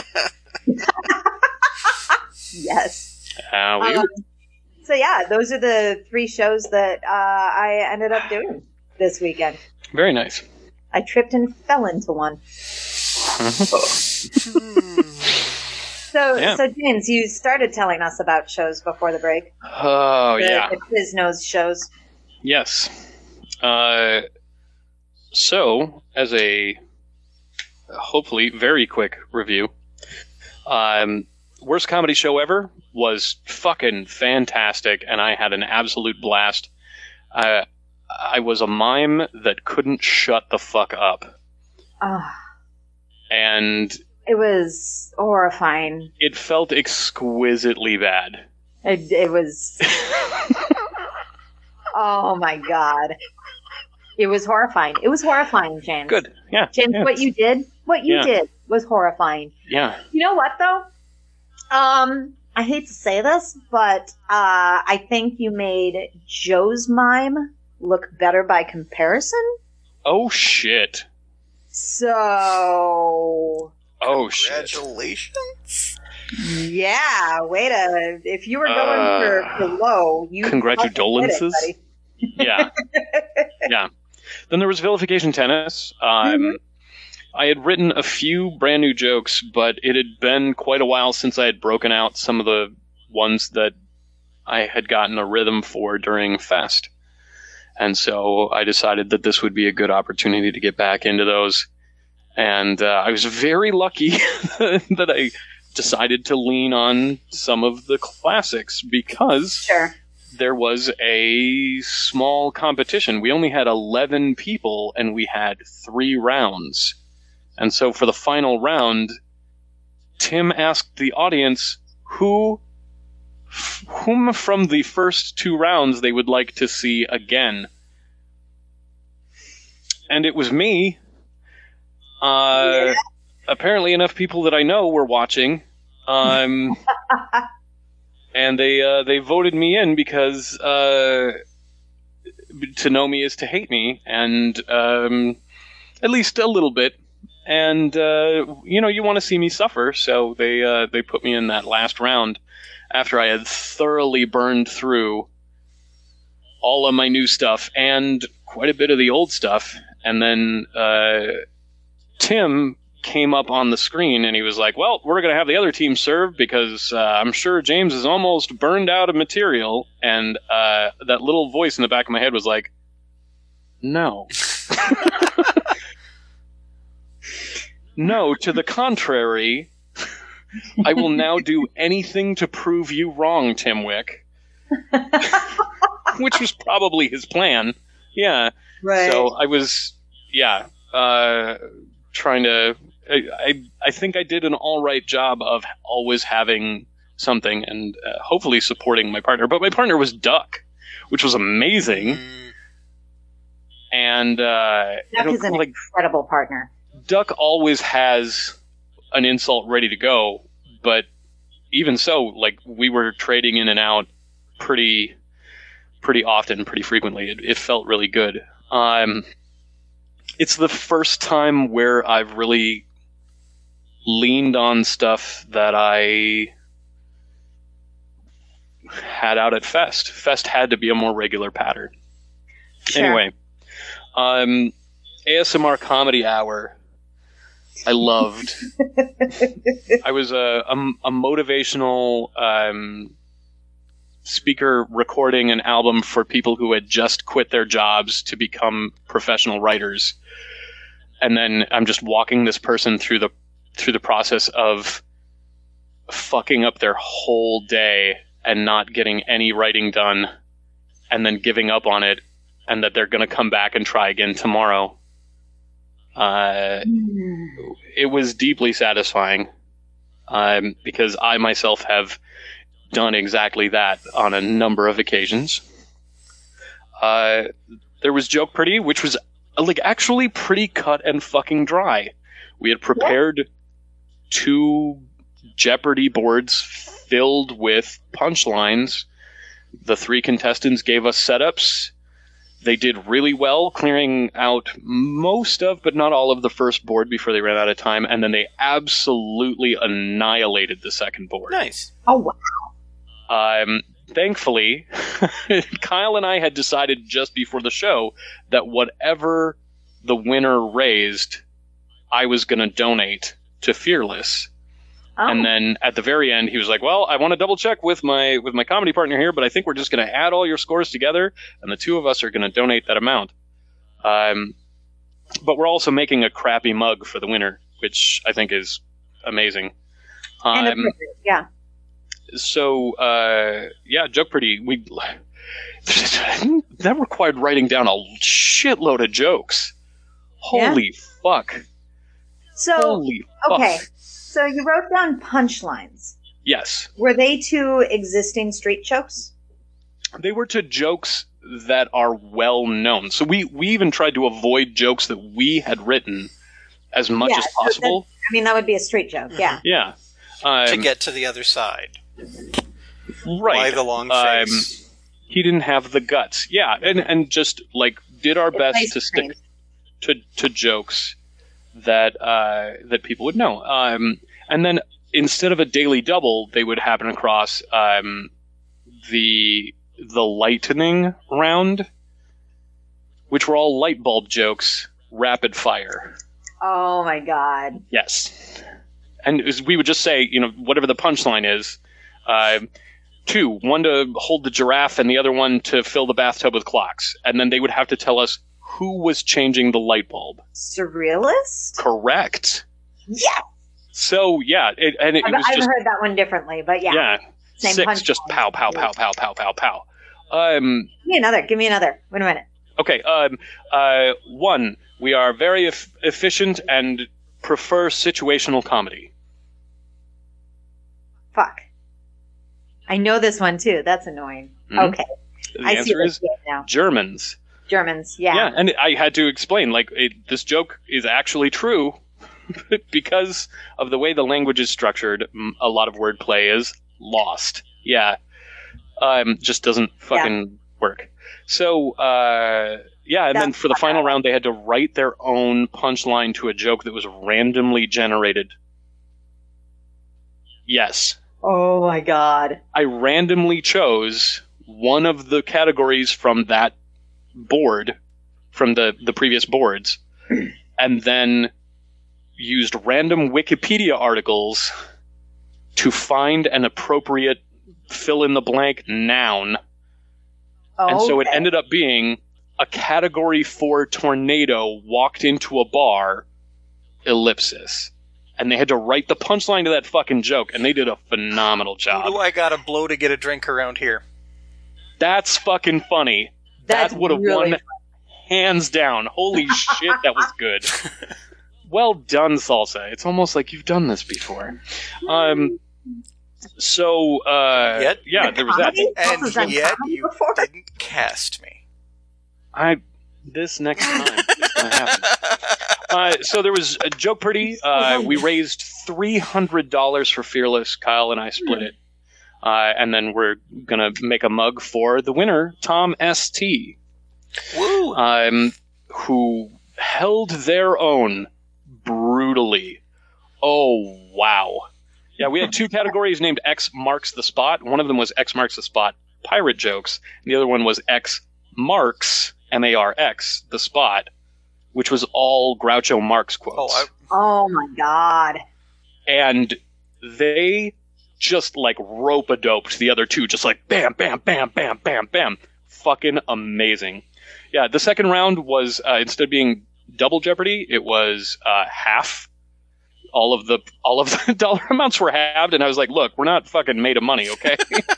Yes. Uh, we, Um, so yeah, those are the three shows that uh, I ended up doing this weekend. very nice. I tripped and fell into one. Hmm. So, Yeah. so James, you started telling us about shows before the break. Oh, the, yeah. the Quiznos shows. Yes. Uh, so, as a hopefully very quick review, um, worst comedy show ever was fucking fantastic, and I had an absolute blast. Uh, I was a mime that couldn't shut the fuck up, Oh, and it was horrifying. it felt exquisitely bad. It, it was. Oh my god! It was horrifying. It was horrifying, James. Good, yeah. James. yeah. What you did, what you Yeah. did, was horrifying. Yeah. You know what though? Um, I hate to say this, but uh, I think you made Joe's mime look better by comparison. Oh shit. So Oh shit. Congratulations. yeah, wait a. If you were going Uh, for, for low, you Congratulations. fucking did it, Yeah. Yeah. Then there was Vilification Tennis. Um, Mhm. I had written a few brand new jokes, but it had been quite a while since I had broken out some of the ones that I had gotten a rhythm for during Fest. And so I decided that this would be a good opportunity to get back into those. And uh, I was very lucky that I decided to lean on some of the classics because Sure. there was a small competition. We only had eleven people, and we had three rounds. And so for the final round, Tim asked the audience who, f- whom from the first two rounds they would like to see again. And it was me. Uh, yeah. Apparently enough people that I know were watching. Um, and they uh, they voted me in because uh, to know me is to hate me, and um, at least a little bit. And uh, you know, you want to see me suffer, so they uh, they put me in that last round after I had thoroughly burned through all of my new stuff and quite a bit of the old stuff. And then uh, Tim came up on the screen and he was like, well, we're going to have the other team serve because uh, I'm sure James is almost burned out of material. And uh, that little voice in the back of my head was like, no. No, to the contrary, I will now do anything to prove you wrong, Tim Wick. Which was probably his plan. Yeah. Right. So I was, yeah, uh, trying to... I, I I think I did an all right job of always having something and uh, hopefully supporting my partner. But my partner was Duck, which was amazing. Mm. And uh, Duck is an like, incredible partner. Duck always has an insult ready to go, but even so, like we were trading in and out pretty pretty often, pretty frequently. It, it felt really good. Um, it's the first time where I've really leaned on stuff that I had out at Fest. Fest had to be a more regular pattern. Sure. Anyway, um, A S M R Comedy Hour, I loved. I was a, a, a motivational um, speaker recording an album for people who had just quit their jobs to become professional writers. And then I'm just walking this person through the through the process of fucking up their whole day and not getting any writing done and then giving up on it and that they're going to come back and try again tomorrow. Uh, mm. It was deeply satisfying um, because I myself have done exactly that on a number of occasions. Uh, there was Joke Pretty, which was like actually pretty cut and fucking dry. We had prepared yeah. two Jeopardy boards filled with punchlines. The three contestants gave us setups. They did really well, clearing out most of, but not all of the first board before they ran out of time, and then they absolutely annihilated the second board. Nice. Oh, wow. Um, thankfully, Kyle and I had decided just before the show that whatever the winner raised, I was going to donate to Fearless. Oh. And then at the very end, he was like, well, I want to double check with my with my comedy partner here, but I think we're just going to add all your scores together, and the two of us are going to donate that amount. Um, but we're also making a crappy mug for the winner, which I think is amazing. Um, and yeah. So, uh, yeah, Joke Pretty, we that required writing down a shitload of jokes. Holy yeah. fuck. So, Holy fuck. Okay. So you wrote down punchlines. Yes. Were they to existing street jokes? They were to jokes that are well known. So we, we even tried to avoid jokes that we had written as much yeah, as possible. So I mean, that would be a street joke, yeah. Yeah. Um, to get to the other side. Right. Why the long face? Um, he didn't have the guts. Yeah, and, and just, like, did our it's best nice to stick to, to jokes that uh, that people would know. Um, and then instead of a daily double, they would happen across um, the the lightning round, which were all light bulb jokes, rapid fire. Oh my god! Yes, and it was, we would just say, you know, whatever the punchline is. Uh, two, one to hold the giraffe, and the other one to fill the bathtub with clocks, and then they would have to tell us who was changing the light bulb. Surrealist? Correct. Yeah. So, yeah, it, and it, I've, it was I've just... heard that one differently, but yeah. Yeah. Same Six, punch just pow, pow, pow, pow, pow, pow, pow. Um, Give me another. Give me another. Wait a minute. okay. Um, uh, one, we are very e- efficient and prefer situational comedy. Fuck. I know this one too. That's annoying. Mhm. Okay. The I see answer what is it is now. Germans. Germans. Yeah. Yeah, and I had to explain, like, it, this joke is actually true because of the way the language is structured. m- A lot of wordplay is lost. Yeah, um, just doesn't fucking work. So, uh, yeah, and then That's for the not final bad. round, they had to write their own punchline to a joke that was randomly generated. Yes. Oh my god. I randomly chose one of the categories from that board, from the, the previous boards, and then used random Wikipedia articles to find an appropriate fill-in-the-blank noun. Oh, And so it okay. ended up being a Category four tornado walked into a bar, ellipsis. And they had to write the punchline to that fucking joke, and they did a phenomenal Who job. do I gotta blow to get a drink around here? That's fucking funny. That's that would have really won hands down. Holy shit, that was good. Well done, Salsa. It's almost like you've done this before. Um, so, uh, Yet- yeah, there was that. Comedy? And Salsa's done yet comedy you before? didn't cast me. I this next time is going to happen. Uh, so there was a joke pretty. Uh, we raised three hundred dollars for Fearless. Kyle and I split it. Uh, and then we're going to make a mug for the winner, Tom S T, Woo! um, who held their own brutally. Oh, wow. Yeah, we had two categories named X Marks the Spot. One of them was X Marks the Spot pirate jokes. And the other one was X Marks, M A R X, the Spot, which was all Groucho Marx quotes. Oh, I, Oh my god. And they just like rope-a-doped the other two, just like bam, bam, bam, bam, bam, bam. Fucking amazing. Yeah, the second round was, uh, instead of being double Jeopardy, it was uh, half. All of the all of the dollar amounts were halved, and I was like, look, we're not fucking made of money, okay?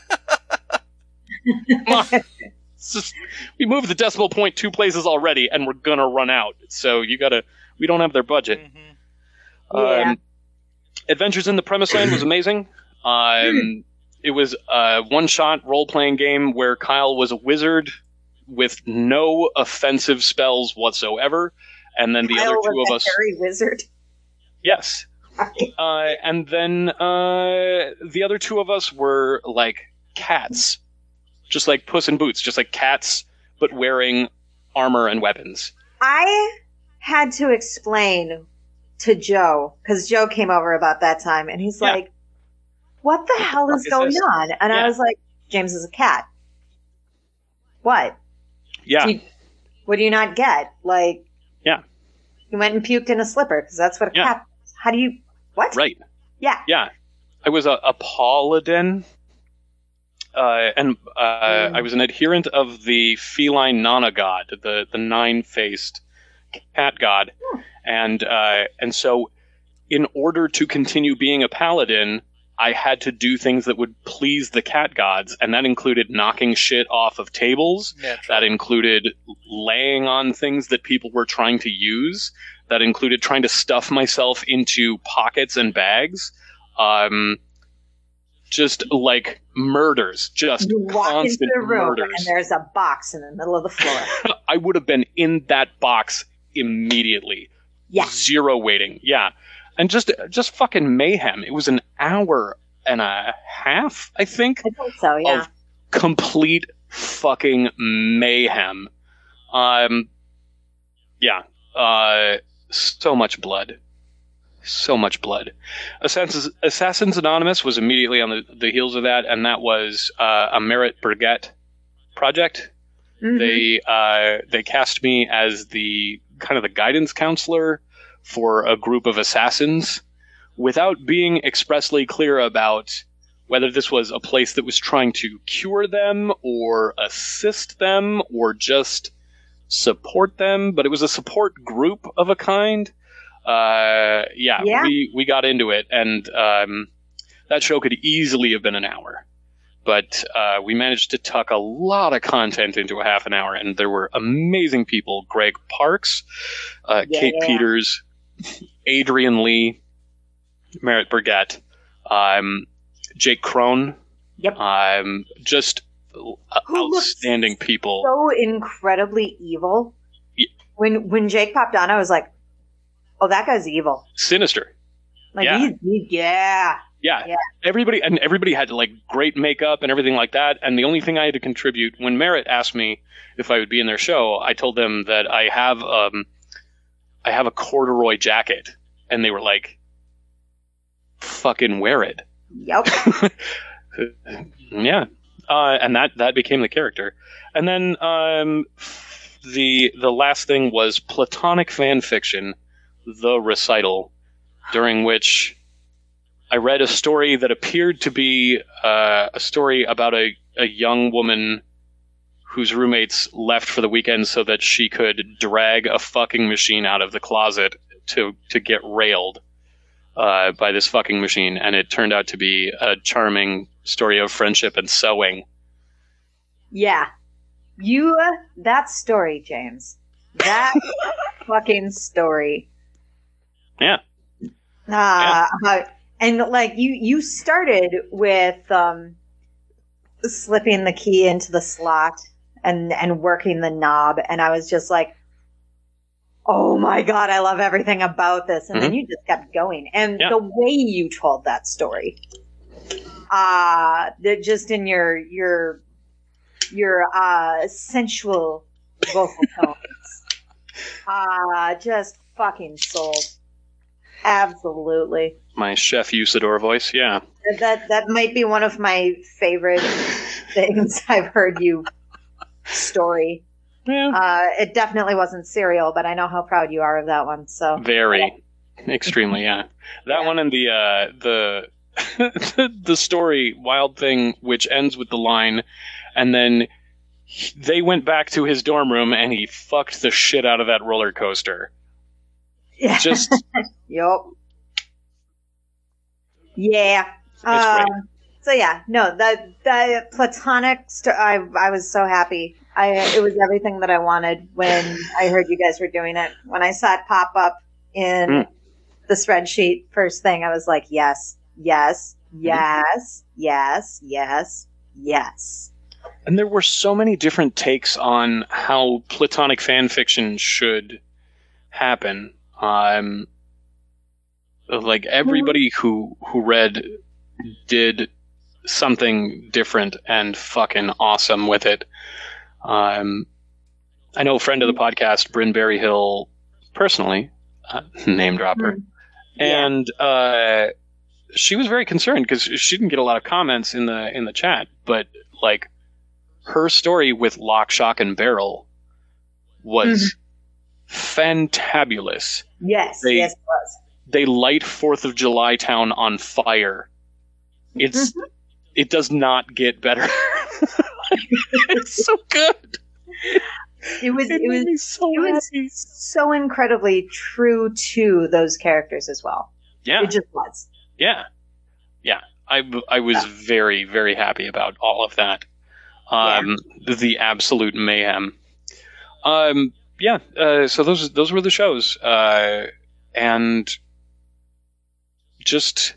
Come on. It's just, we moved the decimal point two places already, and we're gonna run out. So you gotta, we don't have their budget. mhm. Yeah. Um, Adventures in the Premise Land was amazing. Um, it was a one-shot role-playing game where Kyle was a wizard with no offensive spells whatsoever, and then the Kyle other was two of a us, fairy wizard. yes, uh, and then uh, the other two of us were like cats, just like Puss in Boots, just like cats, but wearing armor and weapons. I had to explain to Joe, because Joe came over about that time, and he's Yeah. like, what the hell fuck is is going this? on? And Yeah. I was like, James is a cat. What? Yeah, Do you- What do you not get? Like, Yeah. he went and puked in a slipper, because that's what a Yeah. cat, how do you, what? right. Yeah. Yeah, I was a, a paladin, uh, and uh, Mm. I was an adherent of the feline Nana god, the the nine faced cat god, Hmm. and uh, and so, in order to continue being a paladin, I had to do things that would please the cat gods, and that included knocking shit off of tables. Natural. That included laying on things that people were trying to use. That included trying to stuff myself into pockets and bags. Um, just like murders, just You walk into constant the room, murders. and there's a box in the middle of the floor. I would have been in that box immediately. Yeah. Zero waiting. Yeah. And just just fucking mayhem. It was an hour and a half, I think, I think so, yeah. of complete fucking mayhem. Um, yeah. Uh, so much blood. So much blood. Assassins, Assassins Anonymous was immediately on the, the heels of that, and that was uh, a Merit Brigette project. Mhm. They uh, they cast me as the kind of the guidance counselor for a group of assassins, without being expressly clear about whether this was a place that was trying to cure them or assist them or just support them. But it was a support group of a kind. Uh, yeah, Yeah. we we got into it, and um, that show could easily have been an hour. but uh, we managed to tuck a lot of content into a half an hour, and there were amazing people. Greg Parks, uh, Yeah. Kate Peters, Adrian Lee, Merritt Burgett, um, Jake Crone. Yep. Um, just Who looks outstanding people. So incredibly evil. Yeah. When when Jake popped on, I was like, "Oh, that guy's evil." Sinister. Like, Yeah. he's, he, yeah. Yeah. Yeah. Everybody and everybody had like great makeup and everything like that. And the only thing I had to contribute when Merritt asked me if I would be in their show, I told them that I have um I have a corduroy jacket, and they were like, "Fucking wear it." Yep. Yeah. Uh, and that, that became the character. And then um, the the last thing was platonic fan fiction, The Recital, during which I read a story that appeared to be uh, a story about a, a young woman whose roommates left for the weekend so that she could drag a fucking machine out of the closet to, to get railed uh, by this fucking machine. And it turned out to be a charming story of friendship and sewing. Yeah. You, uh, that story, James. That fucking story. Yeah. Uh, uh, and like you, you started with um, slipping the key into the slot and, and working the knob. And I was just like, oh my God, I love everything about this. And Mhm. then you just kept going. And Yeah. the way you told that story, uh, that just in your, your, your, uh, sensual vocal tones, uh, just fucking sold. Absolutely. My Chef Usador voice, yeah. That, that might be one of my favorite things I've heard you story. Yeah. Uh, it definitely wasn't Serial, but I know how proud you are of that one. So Very. Extremely, yeah. That Yeah. one and the, uh, the, the story, Wild Thing, which ends with the line, and then he- they went back to his dorm room and he fucked the shit out of that roller coaster. yeah, Just, yep, yeah. great. Um, so yeah, no, the the platonic. St- I I was so happy. I it was everything that I wanted when I heard you guys were doing it. When I saw it pop up in Mm. the spreadsheet, first thing I was like, yes, yes, yes, yes, yes, yes. and there were so many different takes on how platonic fan fiction should happen. Um, like everybody who who read did something different and fucking awesome with it. Um, I know a friend of the podcast, Bryn Berryhill, personally, uh, name dropper, Mm. Yeah. and uh, she was very concerned because she didn't get a lot of comments in the in the chat, but like her story with Lock, Shock, and Barrel was fantabulous. Yes, They- yes, it was. They light Fourth of July town on fire. It's it does not get better. It's so good. It was. It It was. made me so It was happy. so incredibly true to those characters as well. Yeah, It just was. yeah, yeah. I I was Yeah. very very happy about all of that. Um, the absolute mayhem. Um, yeah. Uh, so those those were the shows, uh, and just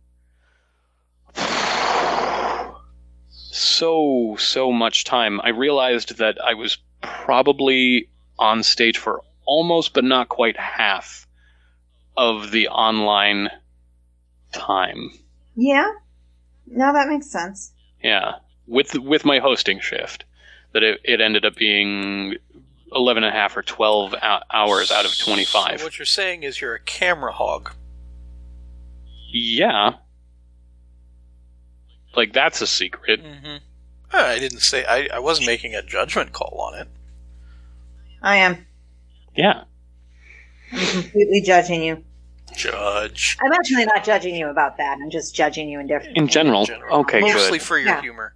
so so much time. I realized that I was probably on stage for almost but not quite half of the online time. Yeah. No, that makes sense. Yeah, with with my hosting shift, that it, it ended up being eleven and a half or twelve hou- hours out of twenty-five. So what you're saying is you're a camera hog. Yeah. Like, that's a secret. Mm-hmm. I didn't say I, I wasn't making a judgment call on it. I am. Yeah. I'm completely judging you. Judge. I'm actually not judging you about that. I'm just judging you in different. In general. In general. Okay, Mostly good. for your Yeah. humor.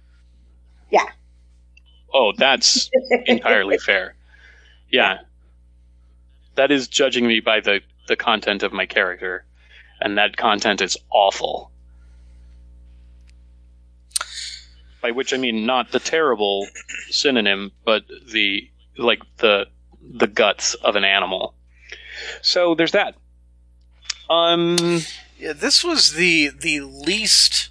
Oh, that's entirely fair. Yeah. That is judging me by the, the content of my character. And that content is awful. by which I mean not the terrible synonym, but the like the the guts of an animal. So there's that. Um, Yeah, this was the the least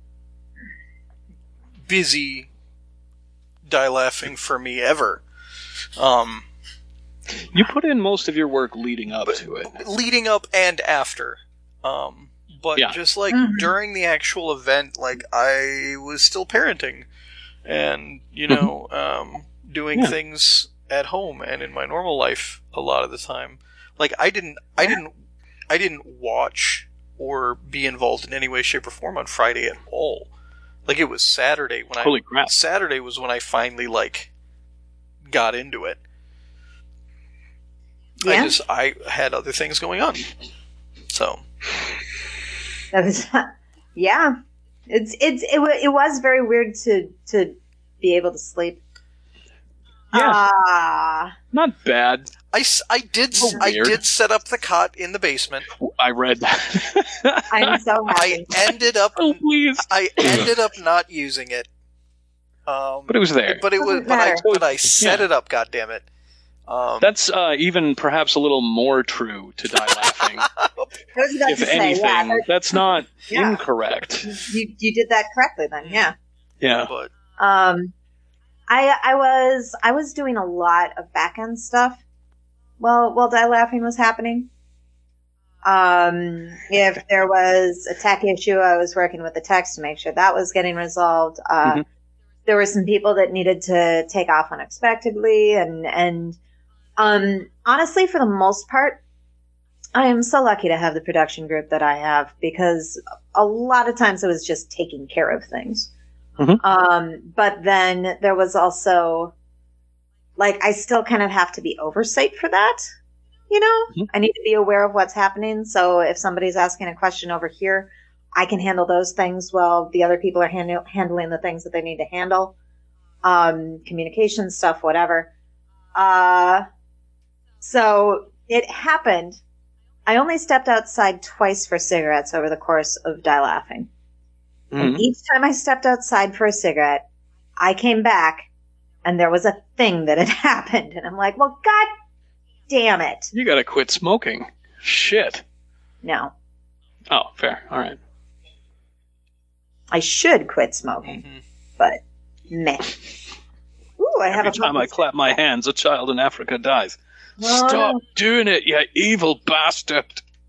busy die laughing for me ever. Um, you put in most of your work leading up to it. leading up and after. Um, but Yeah. just like Mhm. during the actual event, like I was still parenting and, you know, um, doing Yeah. things at home and in my normal life a lot of the time. Like I didn't, I didn't, I didn't watch or be involved in any way, shape, or form on Friday at all. Like it was Saturday when Holy I crap. Saturday was when I finally like got into it. I Yeah. just I had other things going on. So That was, yeah. It's it's it, wa- it was very weird to to be able to sleep. Yeah. Ah, Not bad. I, s- I did s- Oh, I weird. did set up the cot in the basement. I read that. I'm so I happy. ended up Oh, please. I ended up not using it. Um, But it was there. But it was Doesn't but I matter. but I set Yeah. it up. God damn it! Um, That's uh, even perhaps a little more true to die laughing. I was about if to say, anything, yeah, there- that's not Yeah. incorrect. you you did that correctly then. Yeah. Yeah. but Um, I I was I was doing a lot of back end stuff while while Die Laughing was happening. Um, if there was a tech issue, I was working with the techs to make sure that was getting resolved. Uh, Mhm. There were some people that needed to take off unexpectedly, and and um, honestly, for the most part, I am so lucky to have the production group that I have because a lot of times it was just taking care of things. Mhm. Um, but then there was also, like, I still kind of have to be oversight for that. You know, Mhm. I need to be aware of what's happening. So if somebody's asking a question over here, I can handle those things while the other people are handle- handling the things that they need to handle. Um, communication stuff, whatever. Uh, so it happened. I only stepped outside twice for cigarettes over the course of Die Laughing. And Mhm. each time I stepped outside for a cigarette, I came back and there was a thing that had happened. And I'm like, well, God damn it. You gotta quit smoking. Shit. No, Oh, fair. All right. I should quit smoking, mhm. but meh. Ooh, I have Every a time I clap my hands, a child in Africa dies. Oh, Stop no. doing it, you evil bastard.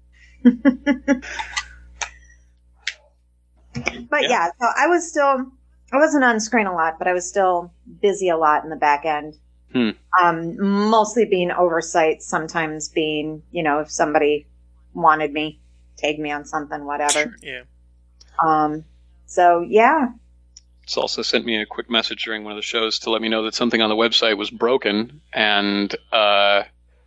But Yeah. yeah, so I was still, I wasn't on screen a lot, but I was still busy a lot in the back end. Hmm. Um, mostly being oversight, sometimes being, you know, if somebody wanted me, take me on something, whatever. Yeah. Um, so yeah, Salsa sent me a quick message during one of the shows to let me know that something on the website was broken, and uh,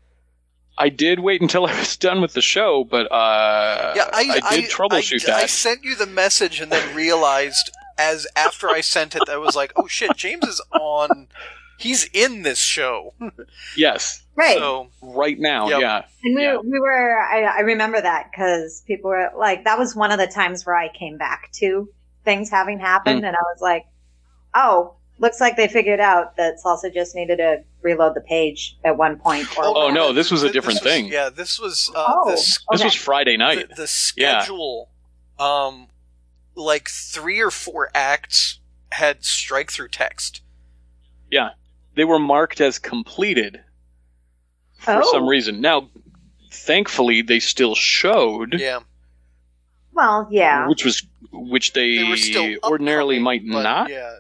I did wait until I was done with the show, but uh, Yeah, I, I did troubleshoot I, I that. sent you the message and then realized, as after I sent it, I was like, "Oh shit, James is on. He's in this show." Yes, right. So right now, Yep. yeah. And we, Yeah. we were, I, I remember that because people were like, that was one of the times where I came back to things having happened. Mm. And I was like, oh, looks like they figured out that Salsa just needed to reload the page at one point. Or Oh, no, this was a th- different was- thing. Yeah, this was uh, Oh, the, s- This okay. was Friday night. the, the schedule. Um, like three or four acts had strike through text. Yeah, they were marked as completed for Oh. some reason. Now, thankfully, they still showed, Yeah, Well, yeah. which was which they, they were still ordinarily upcoming, might but not. Yeah,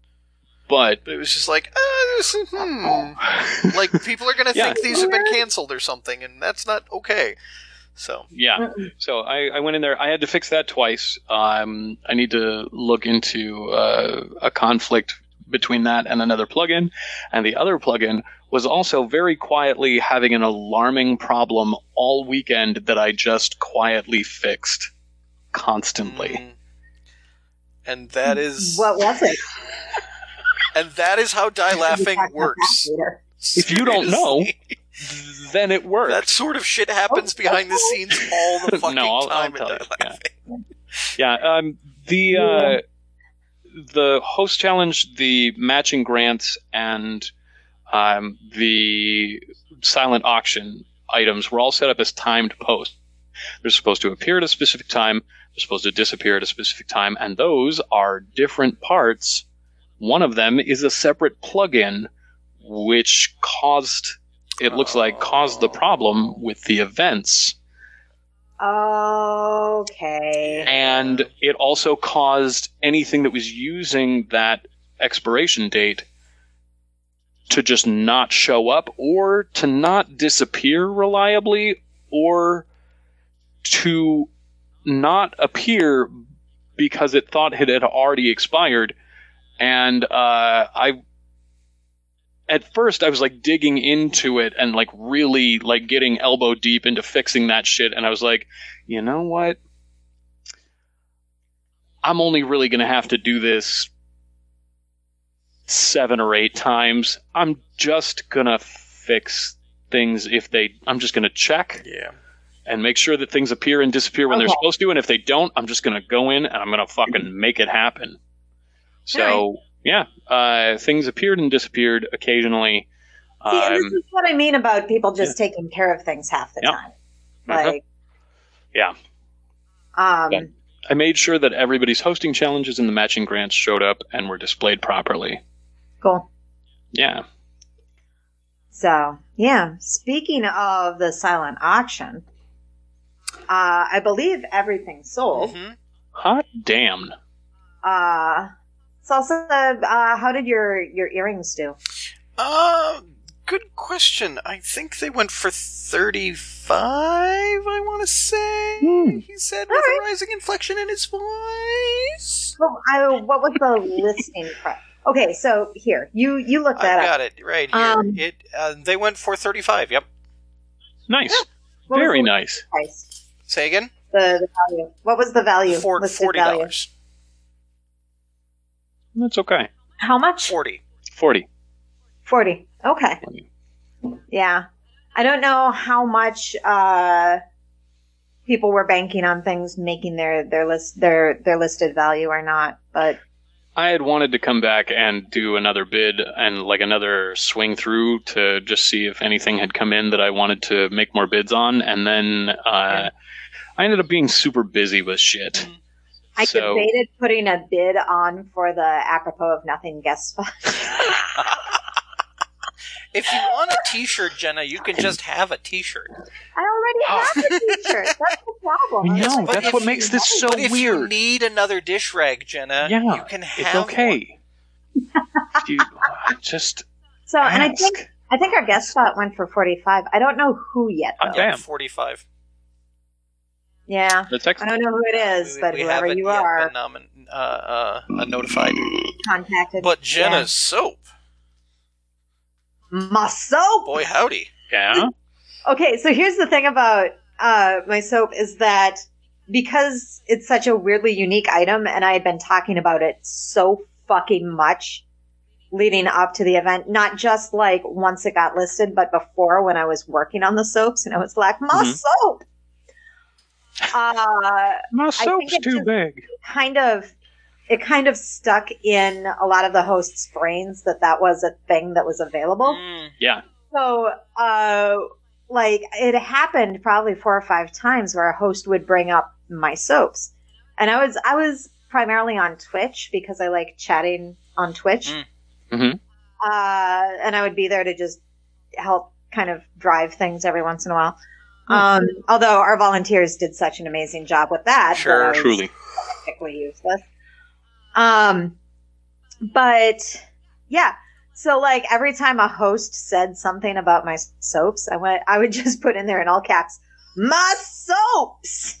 But but it was just like, uh, this, hmm. like people are gonna Yeah. think these have been canceled or something, and that's not okay. So yeah, Mm-mm. so I, I went in there. I had to fix that twice. Um, I need to look into uh, a conflict between that and another plugin, and the other plugin was also very quietly having an alarming problem all weekend that I just quietly fixed constantly. mm. and that is What was it? and that is how die We'll laughing talk about works. that later. If you don't know, Seriously. then it worked. that sort of shit happens Oh, behind the okay. scenes all the fucking No, I'll- I'll time tell in die you, yeah. laughing. Yeah, um, the Yeah. uh, the host challenge, the matching grants, and um, the silent auction items were all set up as timed posts. They're supposed to appear at a specific time. They're supposed to disappear at a specific time, and those are different parts. One of them is a separate plugin, which caused, it looks like, caused the problem with the events. Okay. And it also caused anything that was using that expiration date to just not show up, or to not disappear reliably, or to not appear because it thought it had already expired. And uh, I, at first, I was like digging into it and like really like getting elbow deep into fixing that shit. And I was like, you know what? I'm only really going to have to do this seven or eight times. I'm just going to fix things if they, I'm just going to check. Yeah. And make sure that things appear and disappear when Okay. they're supposed to. And if they don't, I'm just going to go in and I'm going to fucking make it happen. So, yeah, uh, things appeared and disappeared occasionally. See, and this Um, is what I mean about people just taking care of things half the Yep. time. Uh-huh. Like, yeah. um, Yeah. I made sure that everybody's hosting challenges and the matching grants showed up and were displayed properly. cool. Yeah. So, yeah, speaking of the silent auction, uh, I believe everything sold. Mhm. Hot damn. Uh, Salsa, uh, how did your, your earrings do? Uh, good question. I think they went for thirty-five, I want to say. Hmm. He said All with right. a rising inflection in his voice. Well, I, what was the listing price? Okay, so here, you, you look I that got up. it right here. Um, it uh, They went for thirty-five, yep. Nice. What was Very the nice. price? Say again? The, the value. What was the value? For listed forty value? dollars. That's okay. How much? Forty. forty. forty. Okay. Yeah. I don't know how much uh, people were banking on things making their, their list their their listed value or not, but I had wanted to come back and do another bid and like another swing through to just see if anything had come in that I wanted to make more bids on, and then uh, Yeah. I ended up being super busy with shit. I So- debated putting a bid on for the apropos of nothing guest spot. If you want a t-shirt, Jenna, you can just have a t-shirt. I already have a t-shirt. That's the problem. I know, But that's if what you- makes this so but if you weird. need another dish rag, Jenna, Yeah, you can have It's okay. you just So, and I ask. think I think our guest spot went for forty-five. I don't know who yet. Hot Though. one. damn. forty-five. Yeah, That's I excellent. don't know who it is, We- but we whoever haven't you yet are, been nomin- uh, uh, uh, notified. contacted. But Jenna's soap, Yeah. My soap. boy howdy. Yeah. Okay, so here's the thing about uh, my soap is that because it's such a weirdly unique item, and I had been talking about it so fucking much leading up to the event, not just like once it got listed, but before when I was working on the soaps, and I was like, my Mhm. soap. Uh, My think soap's it's too just- big. kind of, it kind of stuck in a lot of the hosts' brains that that was a thing that was available. Mm. Yeah. So, uh, like, it happened probably four or five times where a host would bring up my soaps. And I was, I was primarily on Twitch because I like chatting on Twitch. Mm. Mhm. Uh, and I would be there to just help kind of drive things every once in a while. Um, although our volunteers did such an amazing job with that. Sure, that I was Truly. practically useless. Um, but yeah. So like every time a host said something about my soaps, I went, I would just put in there in all caps, my soaps.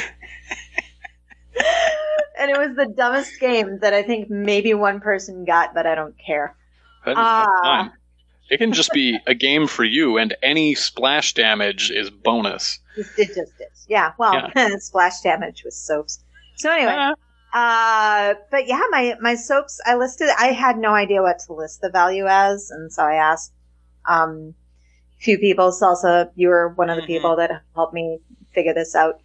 And it was the dumbest game that I think maybe one person got, but I don't care. That is Ah. not fine. It can just be a game for you, and any splash damage is bonus. It, it just is. Yeah. Well, splash damage with soaps. So anyway, Ah. Uh, but yeah, my, my soaps, I listed, I had no idea what to list the value as. And so I asked, um, a few people. Salsa, you were one of the Mhm. people that helped me figure this out.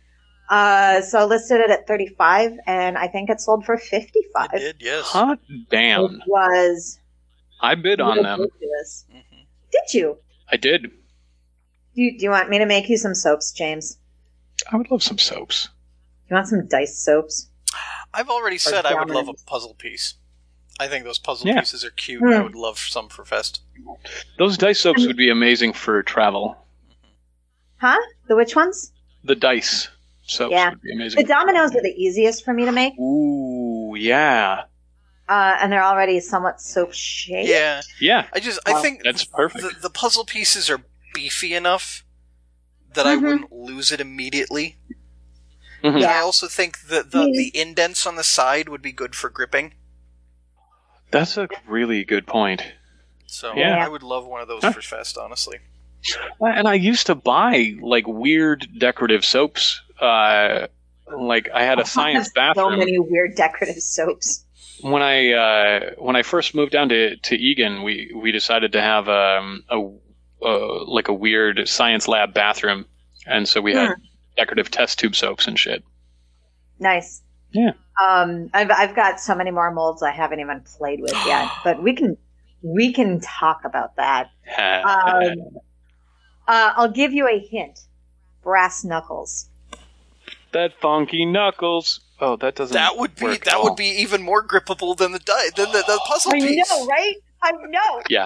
Uh, so I listed it at thirty-five, and I think it sold for fifty-five. It did, yes. Hot damn. It was I bid on them. ridiculous. Mhm. Did you? I did. Do you? Do you want me to make you some soaps, James? I would love some soaps. You want some dice soaps? I've already said I would love a dominant. puzzle piece. I think those puzzle Yeah. pieces are cute. Hmm. I would love some for Fest. Those dice soaps would be amazing for travel. Huh? The which ones? The dice soaps Yeah. would be amazing. The dominoes are the easiest for me to make, Ooh, yeah. uh, and they're already somewhat soap shaped. Yeah, Yeah, I just I Wow. think that's perfect. the, the puzzle pieces are beefy enough that I Mhm. wouldn't lose it immediately. Mhm. And I Yeah. also think that the, the indents on the side would be good for gripping. That's a really good point. So Yeah. I would love one of those Huh. for Fest, honestly. And I used to buy like weird decorative soaps. Uh, like I had a science So bathroom many weird decorative soaps. when I uh, when I first moved down to, to Egan. We, we decided to have um, a uh, like a weird science lab bathroom, and so we had Hmm. decorative test tube soaps and shit. Nice. Yeah. Um, I've I've got so many more molds I haven't even played with yet, but we can we can talk about that. Um, uh, I'll give you a hint: brass knuckles. that funky knuckles. Oh, that doesn't. That would be work at that all. would be even more grippable than the die than the, the puzzle I piece. know, right? I know. Yeah,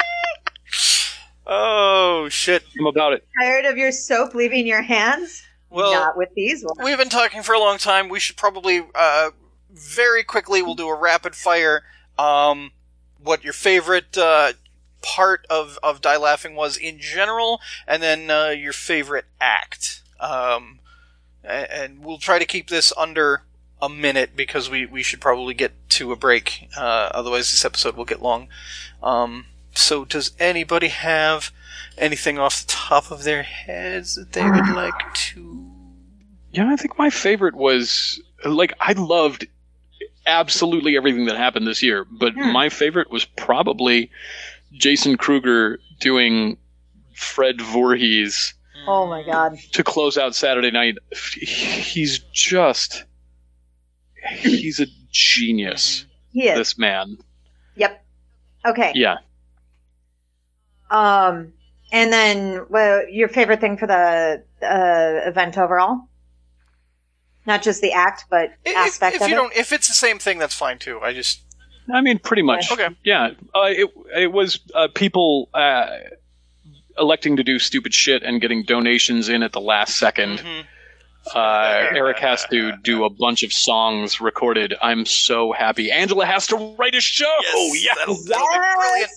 Oh shit! I'm about it. Tired of your soap leaving your hands? Well, Not with these ones. we've been talking for a long time. We should probably uh, very quickly. We'll do a rapid fire. Um, what your favorite uh, part of of Die Laughing was in general, and then uh, your favorite act. Um, a- and we'll try to keep this under a minute because we, we should probably get to a break. Uh, otherwise, this episode will get long. Um, so, does anybody have anything off the top of their heads that they would like to? Yeah, I think my favorite was like I loved absolutely everything that happened this year, but Hmm. my favorite was probably Jason Kruger doing Fred Voorhees Oh my god. to close out Saturday night. He's just he's a genius. He is. This man. Yep. Okay. Yeah. Um, and then, well, your favorite thing for the uh, event overall? Not just the act, but If, aspect if of you it. don't, if it's the same thing, that's fine too. I just I mean, pretty much. Okay. Yeah. Uh, it it was uh, people uh, electing to do stupid shit and getting donations in at the last second. Mhm. Uh, Eric has to do a bunch of songs recorded. I'm so happy. Angela has to write a show. Oh, Yes, yes. that'll, that'll be brilliant.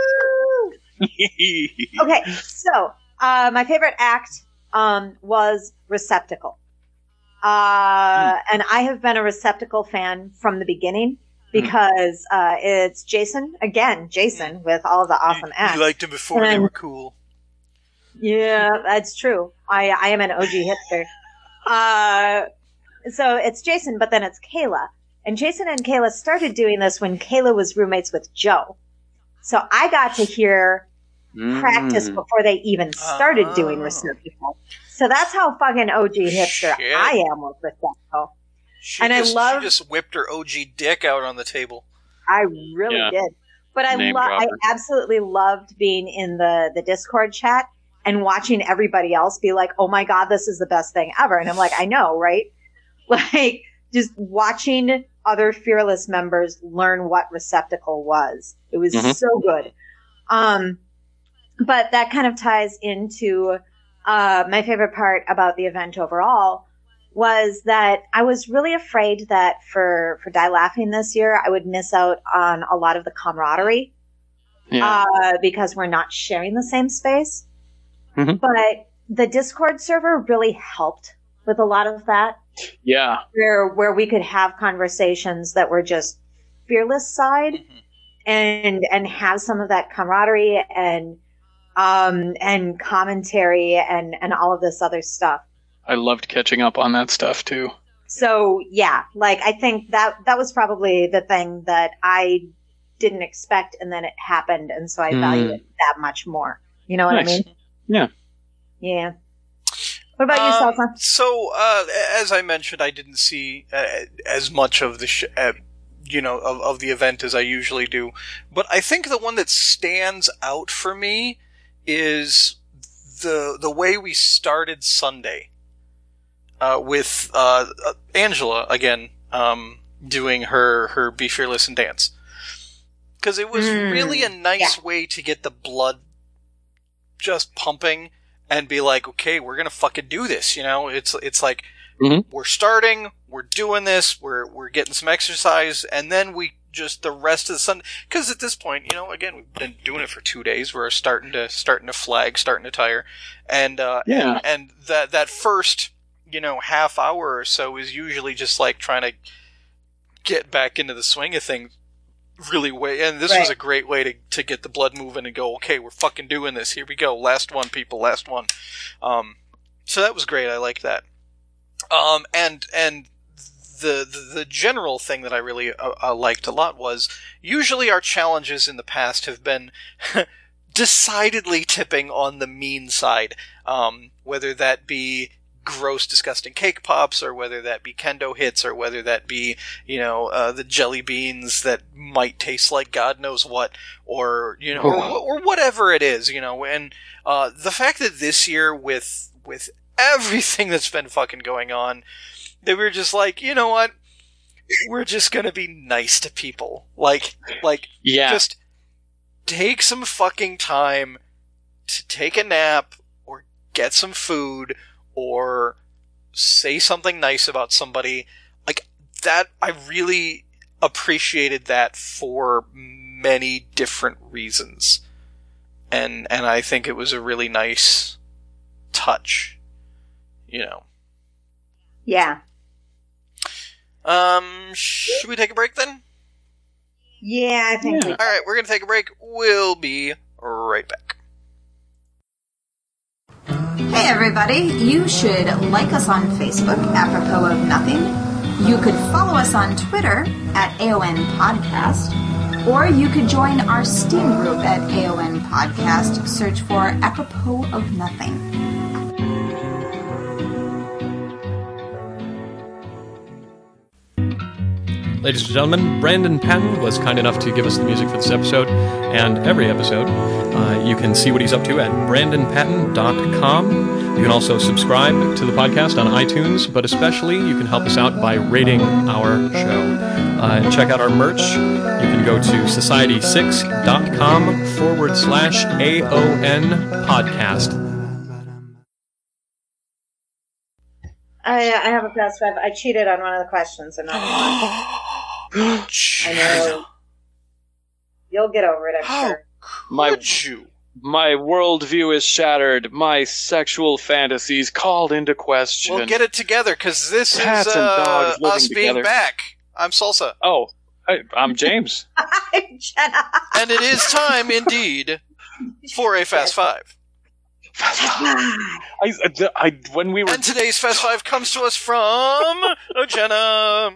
Yes! Woo! Okay, so uh, my favorite act um, was Receptacle. Uh, And I have been a Receptacle fan from the beginning because uh, it's Jason, again, Jason, with all of the awesome you, acts. you liked them before they And- were cool. Yeah, that's true. I, I am an O G hipster. Uh, so it's Jason, but then it's Kayla. And Jason and Kayla started doing this when Kayla was roommates with Joe. So I got to hear practice Mm. before they even started doing Oh. Receptacle. So that's how fucking O G hipster Shit. I am with Receptacle. She And I just, love- she just whipped her O G dick out on the table. I really Yeah. did. But I Name lo- I dropper. absolutely loved being in the, the Discord chat and watching everybody else be like, oh my God, this is the best thing ever. And I'm like, I know, right? Like, just watching other Fearless members learn what Receptacle was. It was Mhm. so good. Um, but that kind of ties into uh, my favorite part about the event overall was that I was really afraid that for, for Die Laughing this year, I would miss out on a lot of the camaraderie Yeah. uh, because we're not sharing the same space. Mhm. But the Discord server really helped with a lot of that, yeah. where where we could have conversations that were just Fearless side Mhm. and and have some of that camaraderie and um and commentary and and all of this other stuff. I loved catching up on that stuff too. So yeah, like I think that that was probably the thing that I didn't expect, and then it happened, and so I value Mm. it that much more. You know what Nice. I mean? Yeah. Yeah. What about you, Um, Salsa? So, uh, as I mentioned, I didn't see uh, as much of the, sh- uh, you know, of, of the event as I usually do. But I think the one that stands out for me is the the way we started Sunday uh, with uh, Angela again um, doing her her Be Fearless and dance, because it was Mm, really a nice yeah. way to get the blood just pumping and be like, okay, we're gonna fucking do this. You know, it's it's like Mhm. we're starting, we're doing this, we're we're getting some exercise, and then we just the rest of the Sunday. Because at this point, you know, again, we've been doing it for two days. We're starting to starting to flag, starting to tire, and uh, Yeah. and, and that that first you know half hour or so is usually just like trying to get back into the swing of things. Really way, and this Right. was a great way to to get the blood moving and go. Okay, we're fucking doing this. Here we go. Last one, people. Last one. Um, so that was great. I like that. Um, and and the, the the general thing that I really uh, uh, liked a lot was usually our challenges in the past have been decidedly tipping on the mean side. Um, whether that be gross, disgusting cake pops, or whether that be kendo hits, or whether that be, you know, uh, the jelly beans that might taste like God knows what, or, you know, or, or whatever it is, you know, and, uh, the fact that this year with, with everything that's been fucking going on, that we were just like, you know what, we're just gonna be nice to people. Like, like, Yeah. just take some fucking time to take a nap, or get some food, or say something nice about somebody. Like that, I really appreciated that for many different reasons. And and I think it was a really nice touch. You know. Yeah. Um should we take a break then? Yeah, I think Yeah. we Alright, we're gonna take a break. We'll be right back. Hey everybody, you should like us on Facebook, apropos of nothing. You could follow us on Twitter at A O N Podcast, or you could join our Steam group at A O N Podcast. Search for apropos of nothing. Ladies and gentlemen, Brandon Patton was kind enough to give us the music for this episode and every episode. Uh, you can see what he's up to at brandon patton dot com. You can also subscribe to the podcast on iTunes, but especially you can help us out by rating our show. Uh, check out our merch. You can go to society six dot com forward slash A O N podcast. I, I have a past five. I cheated on one of the questions, and not I know. You'll get over it, I'm How sure. My could you? my worldview is shattered. My sexual fantasies called into question. We'll get it together, because this Cats is and uh, dogs living us being together. back. I'm Salsa. Oh, I, I'm James. Jenna. And it is time, indeed, for a Fast Five. I, I, when we were And today's Fast Five comes to us from Jenna.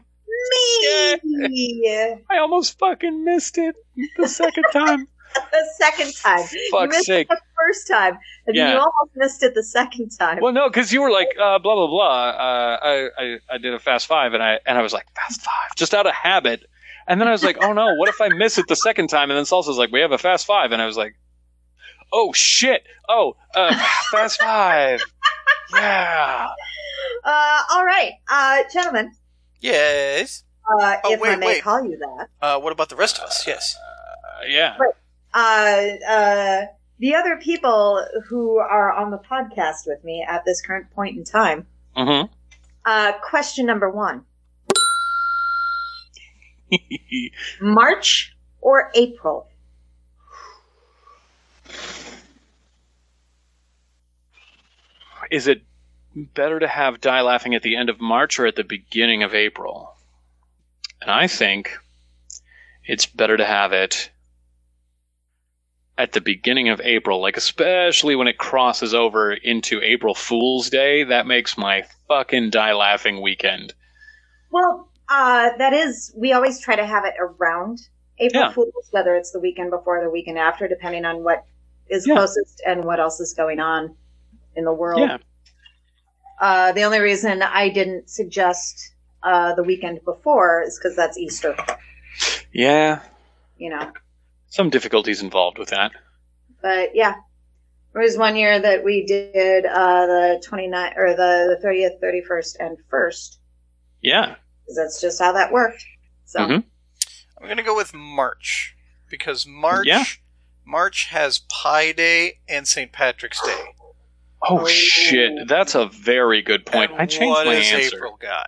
Me! I almost fucking missed it the second time. The second time. you Fuck's missed sake. it the first time, and then Yeah. you almost missed it the second time. Well, no, because you were like, uh, blah blah blah. Uh, I, I I did a fast five, and I and I was like, fast five, just out of habit. And then I was like, oh no, what if I miss it the second time? And then Salsa's like, we have a fast five, and I was like, oh shit, oh, uh, fast five, yeah. Uh, all right, uh, gentlemen. Yes. Uh, Oh, if I wait, may wait. call you that. Uh, what about the rest of us? Yes. Uh, yeah. Uh, uh, the other people who are on the podcast with me at this current point in time. Mm-hmm. Uh, question number one: March or April? Is it better to have Die Laughing at the end of March or at the beginning of April? And I think it's better to have it at the beginning of April, like especially when it crosses over into April Fool's Day. That makes my fucking Die Laughing weekend. Well, uh, that is, we always try to have it around April Yeah. Fools, whether it's the weekend before or the weekend after, depending on what is Yeah. closest and what else is going on in the world. Yeah. Uh, the only reason I didn't suggest uh, the weekend before is because that's Easter. Yeah. You know. Some difficulties involved with that. But yeah. There was one year that we did uh, the twenty-ninth or the thirtieth, thirty-first, and first. Yeah. That's just how that worked. So mm-hmm. I'm going to go with March. Because March yeah. March has Pi Day and Saint Patrick's Day. Oh, oh, shit. That's a very good point. And I changed what my has answer. April got?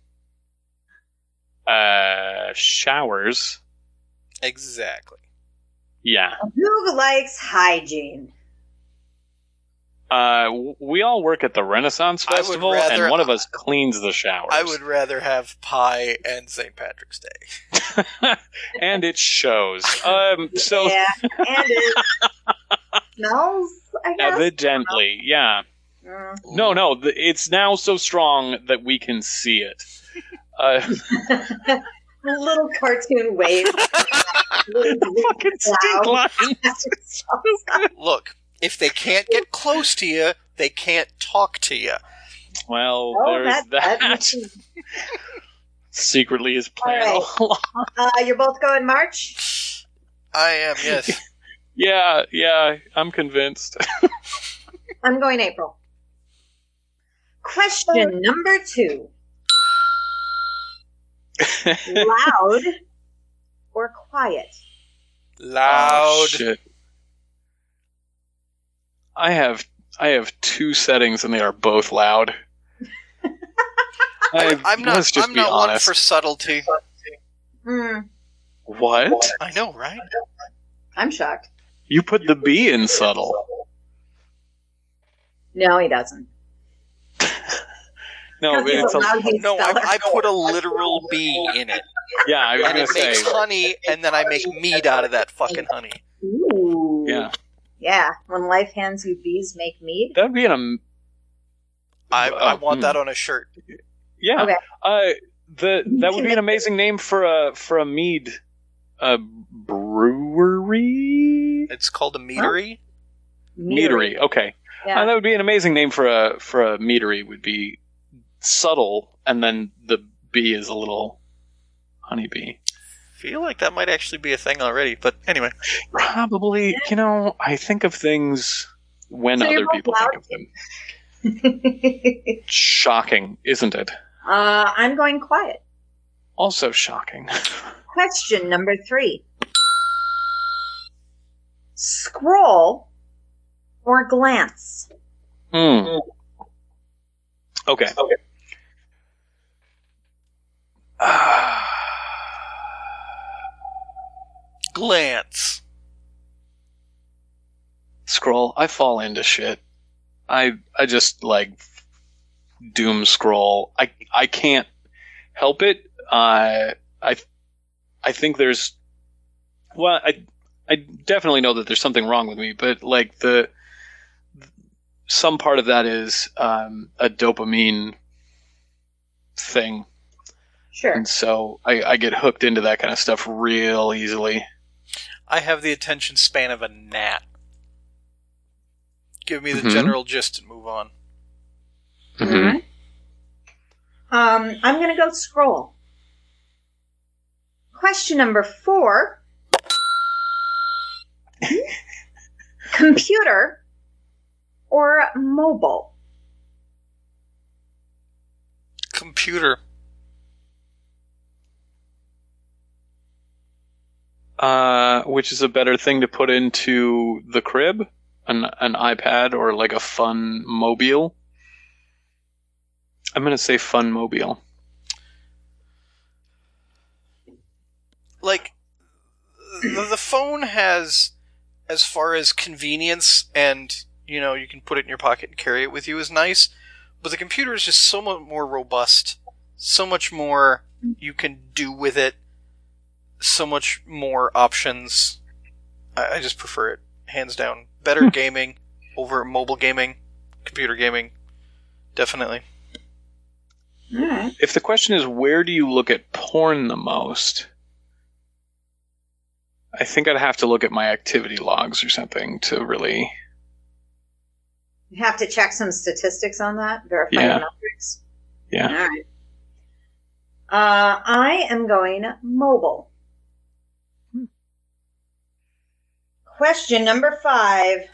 Uh, showers. Exactly. Yeah. Who likes hygiene? Uh, we all work at the Renaissance I would Festival, rather- and one of us cleans the showers. I would rather have Pi and Saint Patrick's Day. And it shows. Um, so Yeah, and it smells, I guess. evidently, yeah. Mm. No, no, th- it's now so strong that we can see it. Uh, A little cartoon wave. Little fucking stink cloud. line. Look, if they can't get close to you, they can't talk to you. Well, Oh, there's that- that. that- Secretly is planned All all along. Uh, you're both going March? I am, yes. Yeah, yeah, I'm convinced. I'm going April. Question number two. Loud or quiet? Loud. Oh, shit. I have I have two settings and they are both loud. I, I'm not. let's just I'm be not one honest. for subtlety. Hmm. What? I know, right? I'm shocked. You put the B in subtle. No, he doesn't. No, Because he's it's a a, lousy No, speller. I, I put a literal bee in it, yeah. I was and gonna it say, makes honey, and then I make mead out of that fucking honey. Ooh. yeah, Yeah. When life hands you bees, make mead. that'd be an um, I, I Oh, want hmm. that on a shirt. yeah. Okay. Uh, the that would be an amazing name for a for a mead, uh, brewery. It's called a meadery. Meadery. Okay, Yeah. uh, that would be an amazing name for a for a meadery. Would be subtle, and then the bee is a little honeybee. Feel like that might actually be a thing already, but anyway. Probably, you know, I think of things when So you're other both people loud? think of them. Shocking, isn't it? uh, I'm going quiet. Also shocking. Question number three. Scroll or glance? Hmm. Okay. Okay. Glance. Scroll. I fall into shit. I I just like doom scroll. I I can't help it. Uh, I I think there's well I I definitely know that there's something wrong with me, but like the some part of that is um, a dopamine thing, Sure. and so I, I get hooked into that kind of stuff real easily. I have the attention span of a gnat. Give me the Mhm. general gist and move on. Mhm. Um, I'm going to go scroll. Question number four. Computer or mobile? Computer. Uh, which is a better thing to put into the crib? An an iPad or like a fun mobile? I'm gonna say fun mobile. Like, the, the phone has, as far as convenience and, you know, you can put it in your pocket and carry it with you is nice, but the computer is just so much more robust, so much more you can do with it, so much more options. I, I just prefer it, hands down. Better gaming over mobile gaming, computer gaming, definitely. All right. If the question is where do you look at porn the most, I think I'd have to look at my activity logs or something to really You have to check some statistics on that. Verify Yeah. the metrics. Yeah. All right. Uh, I am going mobile. Hmm. Question number five.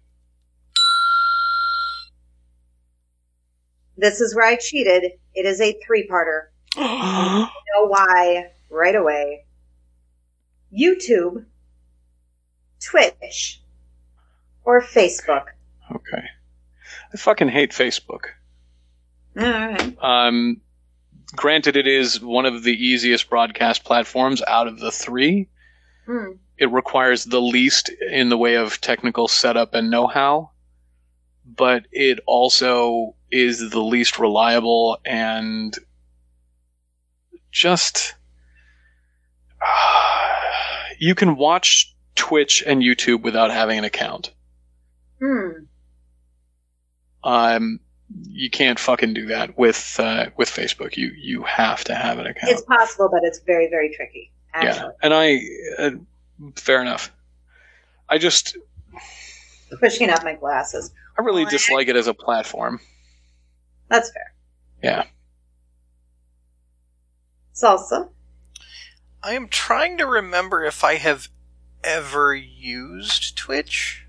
This is where I cheated. It is a three-parter. You know why right away. YouTube, Twitch, or Facebook? Okay. I fucking hate Facebook. All right. Um, granted, it is one of the easiest broadcast platforms out of the three. Hmm. It requires the least in the way of technical setup and know-how, but it also is the least reliable and just... You can watch Twitch and YouTube without having an account. Hmm. Um, you can't fucking do that with uh, with Facebook. You you have to have an account. It's possible, but it's very, very tricky, yeah, actually. and I uh, fair enough. I just Pushing up my glasses. I really Well, dislike it as a platform. That's fair. Yeah. Salsa. I am trying to remember if I have ever used Twitch.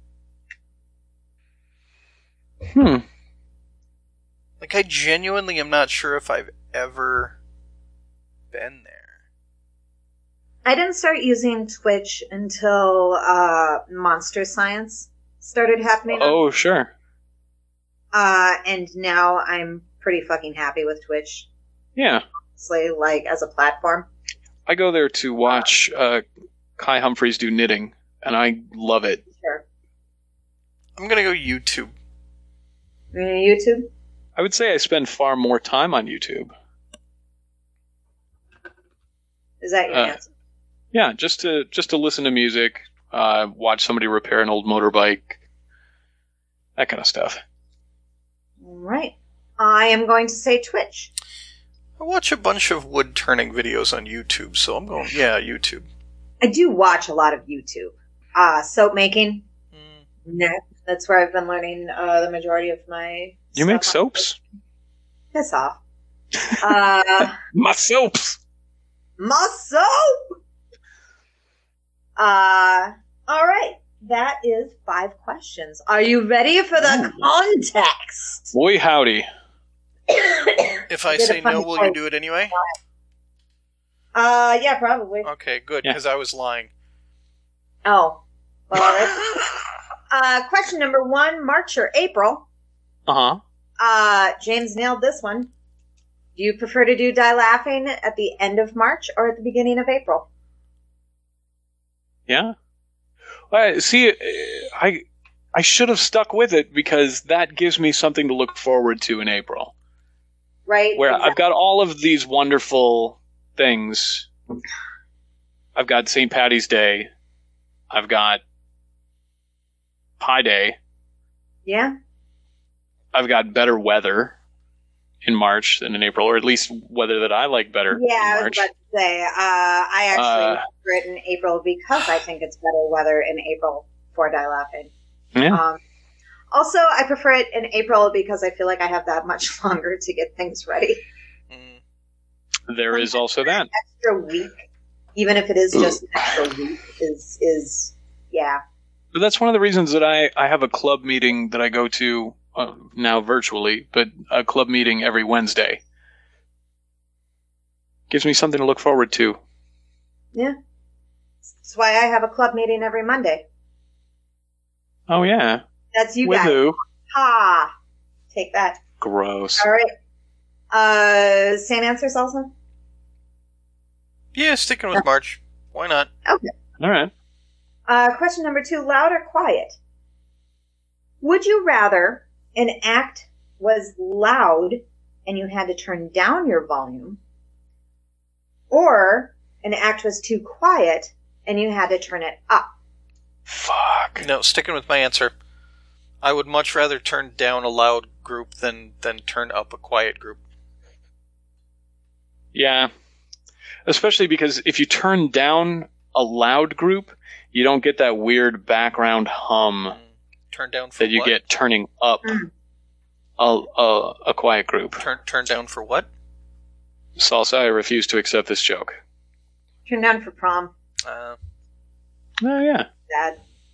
Hmm. Like, I genuinely am not sure if I've ever been there. I didn't start using Twitch until uh, Monster Science started happening. Oh, sure. Uh, and now I'm pretty fucking happy with Twitch. Yeah. Honestly, like, as a platform. I go there to watch uh, Kai Humphreys do knitting, and I love it. Sure. I'm gonna go YouTube. Uh, YouTube? I would say I spend far more time on YouTube. Is that your Uh, answer? Yeah, just to just to listen to music, uh, watch somebody repair an old motorbike, that kind of stuff. All right. I am going to say Twitch. I watch a bunch of wood turning videos on YouTube, so I'm going, yeah, YouTube. I do watch a lot of YouTube. Uh, soap making. Mm. No, that's where I've been learning uh, the majority of my You make stuff. soaps? Piss off. Uh, My soaps! my soap! Uh, all right. That is five questions. Are you ready for the Ooh. context? Boy, howdy. If I Did a say no, funny will quote. you do it anyway? Uh, yeah, probably. Okay, good, Yeah. because I was lying. Oh. Well, all right. uh, question number one, March or April? Uh-huh. Uh, James nailed this one. Do you prefer to do Die Laughing at the end of March or at the beginning of April? Yeah. Well, see, I I should have stuck with it because that gives me something to look forward to in April. Right? Where Exactly. I've got all of these wonderful things. I've got Saint Patty's Day. I've got Pi Day. Yeah? I've got better weather in March than in April, or at least weather that I like better Yeah, in I was March. about to say, uh, I actually Uh, prefer it in April because I think it's better weather in April for Die Laughing. Yeah. Um, also, I prefer it in April because I feel like I have that much longer to get things ready. Mm. There is also that. Extra week, even if it is just an extra week, is, is yeah. But that's one of the reasons that I, I have a club meeting that I go to uh, now virtually, but a club meeting every Wednesday. Gives me something to look forward to. Yeah. That's why I have a club meeting every Monday. Oh, yeah. That's you With guys. who? Ha! Take that. Gross. All right. Uh, same answer, Salsa? Yeah, sticking with March. Why not? Okay. All right. Uh, question number two, loud or quiet? Would you rather an act was loud and you had to turn down your volume, or an act was too quiet and you had to turn it up? Fuck. No, sticking with my answer. I would much rather turn down a loud group than, than turn up a quiet group. Yeah. Especially because if you turn down a loud group, you don't get that weird background hum. Mm. Turn down for that you what? get turning up Mm. a, a, a quiet group. Turn turn down for what? Salsa, I refuse to accept this joke. Turn down for prom. Uh, Oh, yeah. Dad.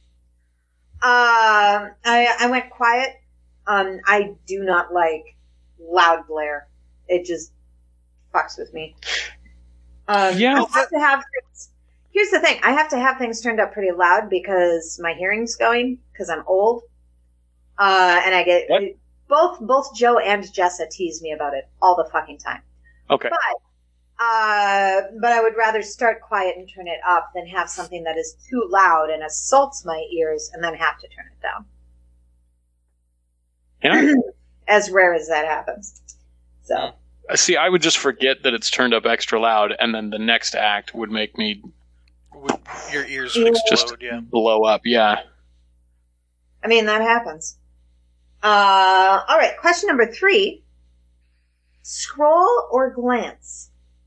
Uh, I I went quiet. Um, I do not like loud glare. It just fucks with me. Um, Yeah. I have to have things. Here's the thing: I have to have things turned up pretty loud because my hearing's going because I'm old. Uh, and I get What? both both Joe and Jessa tease me about it all the fucking time. Okay. But uh, but I would rather start quiet and turn it up than have something that is too loud and assaults my ears and then have to turn it down. Yeah. As rare as that happens. So Uh, See, I would just forget that it's turned up extra loud, and then the next act would make me would, your ears Yeah. would just explode. Yeah. blow up. Yeah. I mean that happens. Uh, all right, question number three: scroll or glance?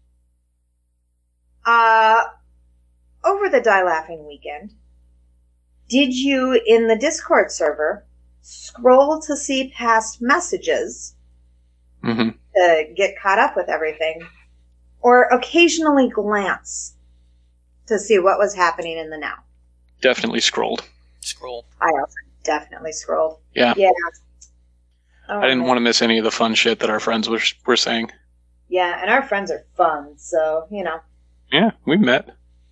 Uh, over the Die Laughing weekend, did you in the Discord server scroll to see past messages hmm to get caught up with everything, or occasionally glance to see what was happening in the now? Definitely scrolled. Scroll. I also definitely scrolled. Yeah. Yeah. Oh, I didn't man. want to miss any of the fun shit that our friends were, were saying. Yeah, and our friends are fun, so, you know. Yeah, we met.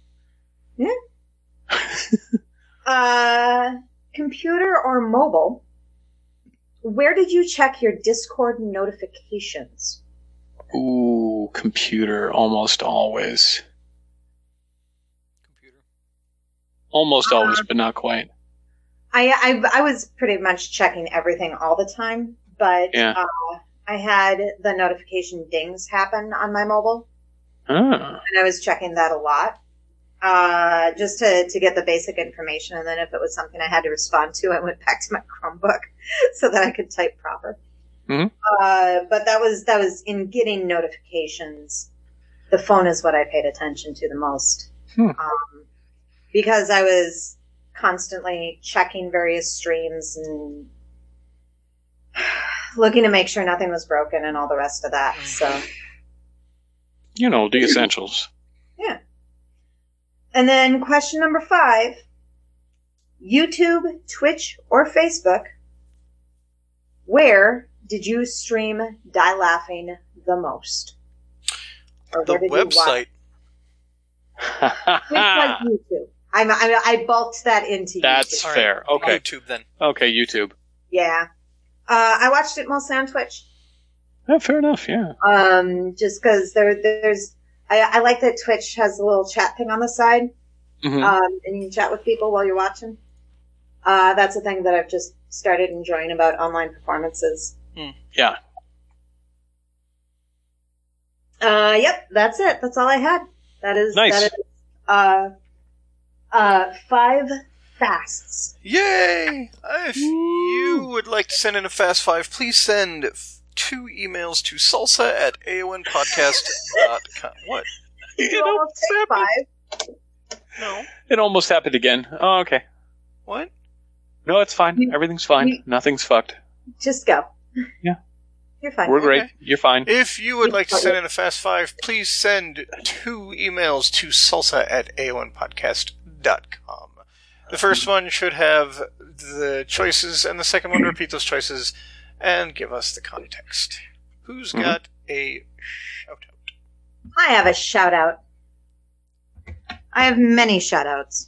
Uh, computer or mobile, where did you check your Discord notifications? Ooh, computer, almost always. Computer. Almost Uh, always, but not quite. I, I I was pretty much checking everything all the time, but Yeah. uh, I had the notification dings happen on my mobile, Ah, and I was checking that a lot, uh, just to, to get the basic information. And then if it was something I had to respond to, I went back to my Chromebook so that I could type proper. Mhm. Uh, but that was that was in getting notifications. The phone is what I paid attention to the most, Hmm. um, because I was constantly checking various streams and looking to make sure nothing was broken and all the rest of that. So. you know, the essentials. Yeah. And then question number five, YouTube, Twitch, or Facebook, where did you stream Die Laughing the most? Or The where did you watch? website. Which was YouTube. I'm, I, I bulked that into That's YouTube. All right, fair. Okay. YouTube then. Okay, YouTube. Yeah. Uh, I watched it mostly on Twitch. Yeah, fair enough, yeah. Um, just because there, there's, I, I like that Twitch has a little chat thing on the side. Mhm. Um, and you can chat with people while you're watching. Uh, that's a thing that I've just started enjoying about online performances. Yeah. Uh, yep, that's it. That's all I had. That is Nice. That is, uh, uh, five fasts. Yay! If you would like to send in a Fast Five, please send f- two emails to salsa at A O N podcast dot com. What? It almost almost hit happened. five. No. It almost happened again. Oh, okay. What? No, it's fine. You- Everything's fine. you- Nothing's fucked. Just go. Yeah. You're fine. We're great. Okay. You're fine. If you would like to send in a Fast Five, please send two emails to salsa at A O N podcast dot com. The first one should have the choices, and the second one repeat those choices and give us the context. Who's Mhm. got a shout out? I have a shout out. I have many shout outs.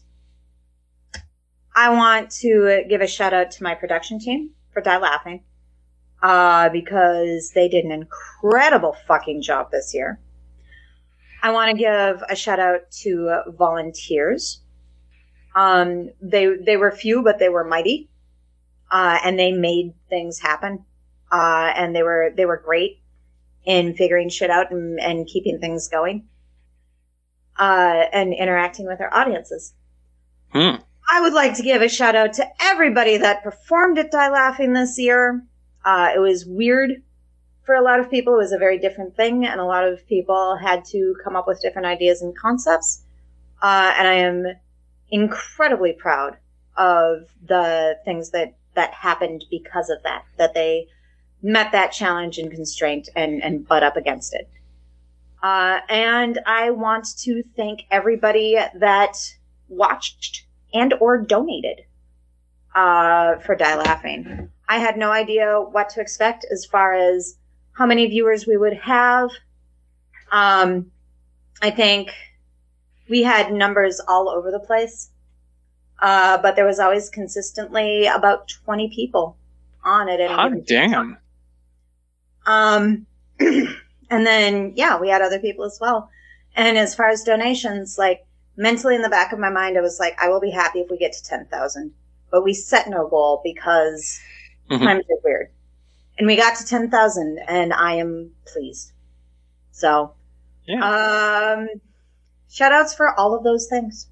I want to give a shout out to my production team for Die Laughing, uh, because they did an incredible fucking job this year. I want to give a shout out to volunteers. Um, they they were few, but they were mighty, uh, and they made things happen. Uh, and they were they were great in figuring shit out and, and keeping things going, uh, and interacting with our audiences. Hmm. I would like to give a shout out to everybody that performed at Die Laughing this year. Uh, it was weird for a lot of people. It was a very different thing, and a lot of people had to come up with different ideas and concepts. Uh, and I am incredibly proud of the things that that happened because of that, that they met that challenge and constraint and, and butt up against it. Uh, and I want to thank everybody that watched and or donated uh, for Die Laughing. I had no idea what to expect as far as how many viewers we would have. Um, I think we had numbers all over the place, uh, but there was always consistently about twenty people on it. Hot damn. Um, and then, yeah, we had other people as well. And as far as donations, like, mentally in the back of my mind, I was like, I will be happy if we get to ten thousand. But we set no goal because mm-hmm. times are weird. And we got to ten thousand, and I am pleased. So, yeah. um, shout outs for all of those things.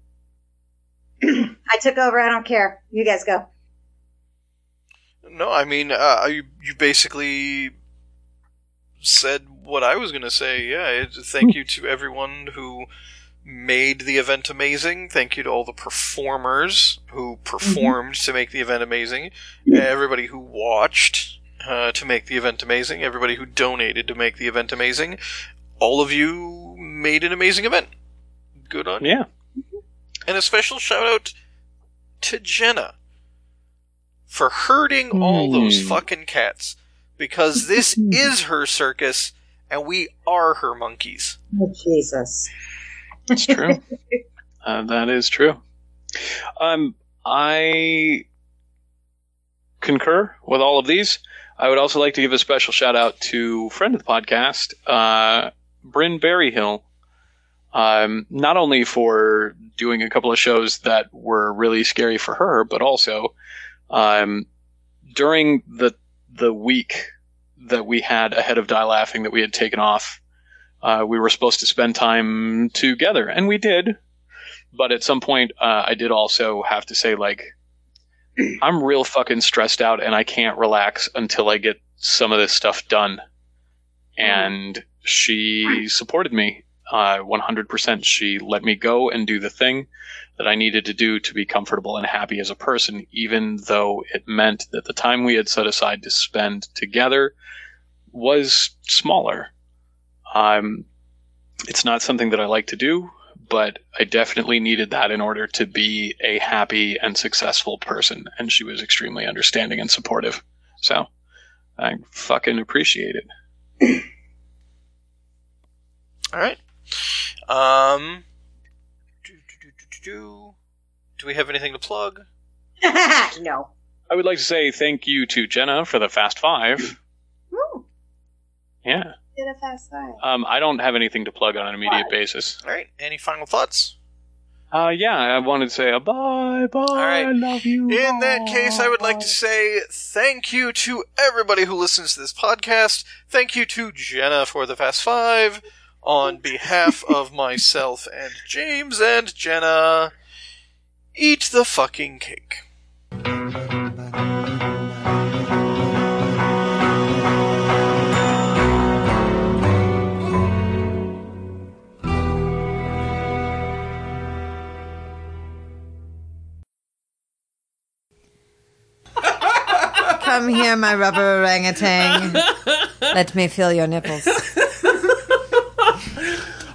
I took over. I don't care. You guys go. No, I mean, uh, you, you basically said what I was going to say. Yeah, it, thank you to everyone who made the event amazing. Thank you to all the performers who performed mm-hmm. to make the event amazing. Everybody who watched uh, to make the event amazing. Everybody who donated to make the event amazing. All of you made an amazing event. Good on you. Yeah. And a special shout out to Jenna for herding mm. all those fucking cats. Because this is her circus, and we are her monkeys. Oh, Jesus. That's true. uh, that is true. Um, I concur with all of these. I would also like to give a special shout out to friend of the podcast, uh, Bryn Berryhill. Um, not only for doing a couple of shows that were really scary for her, but also um, during the the week that we had ahead of Die Laughing that we had taken off. Uh, we were supposed to spend time together, and we did. But at some point, uh, I did also have to say, like, I'm real fucking stressed out, and I can't relax until I get some of this stuff done. And she supported me uh, one hundred percent. She let me go and do the thing that I needed to do to be comfortable and happy as a person, even though it meant that the time we had set aside to spend together was smaller. Um, it's not something that I like to do, but I definitely needed that in order to be a happy and successful person. And she was extremely understanding and supportive. So I fucking appreciate it. All right. Um, do, do, do, do, do. do we have anything to plug? No. I would like to say thank you to Jenna for the Fast Five. Woo. Yeah. Did a Fast Five. Um, I don't have anything to plug on an immediate what? basis. All right. Any final thoughts? Uh, yeah, I wanted to say a bye, bye, All right. I love you. In bye. that case, I would like to say thank you to everybody who listens to this podcast. Thank you to Jenna for the Fast Five. On behalf of myself and James and Jenna, eat the fucking cake. Come here, my rubber orangutan. Let me feel your nipples.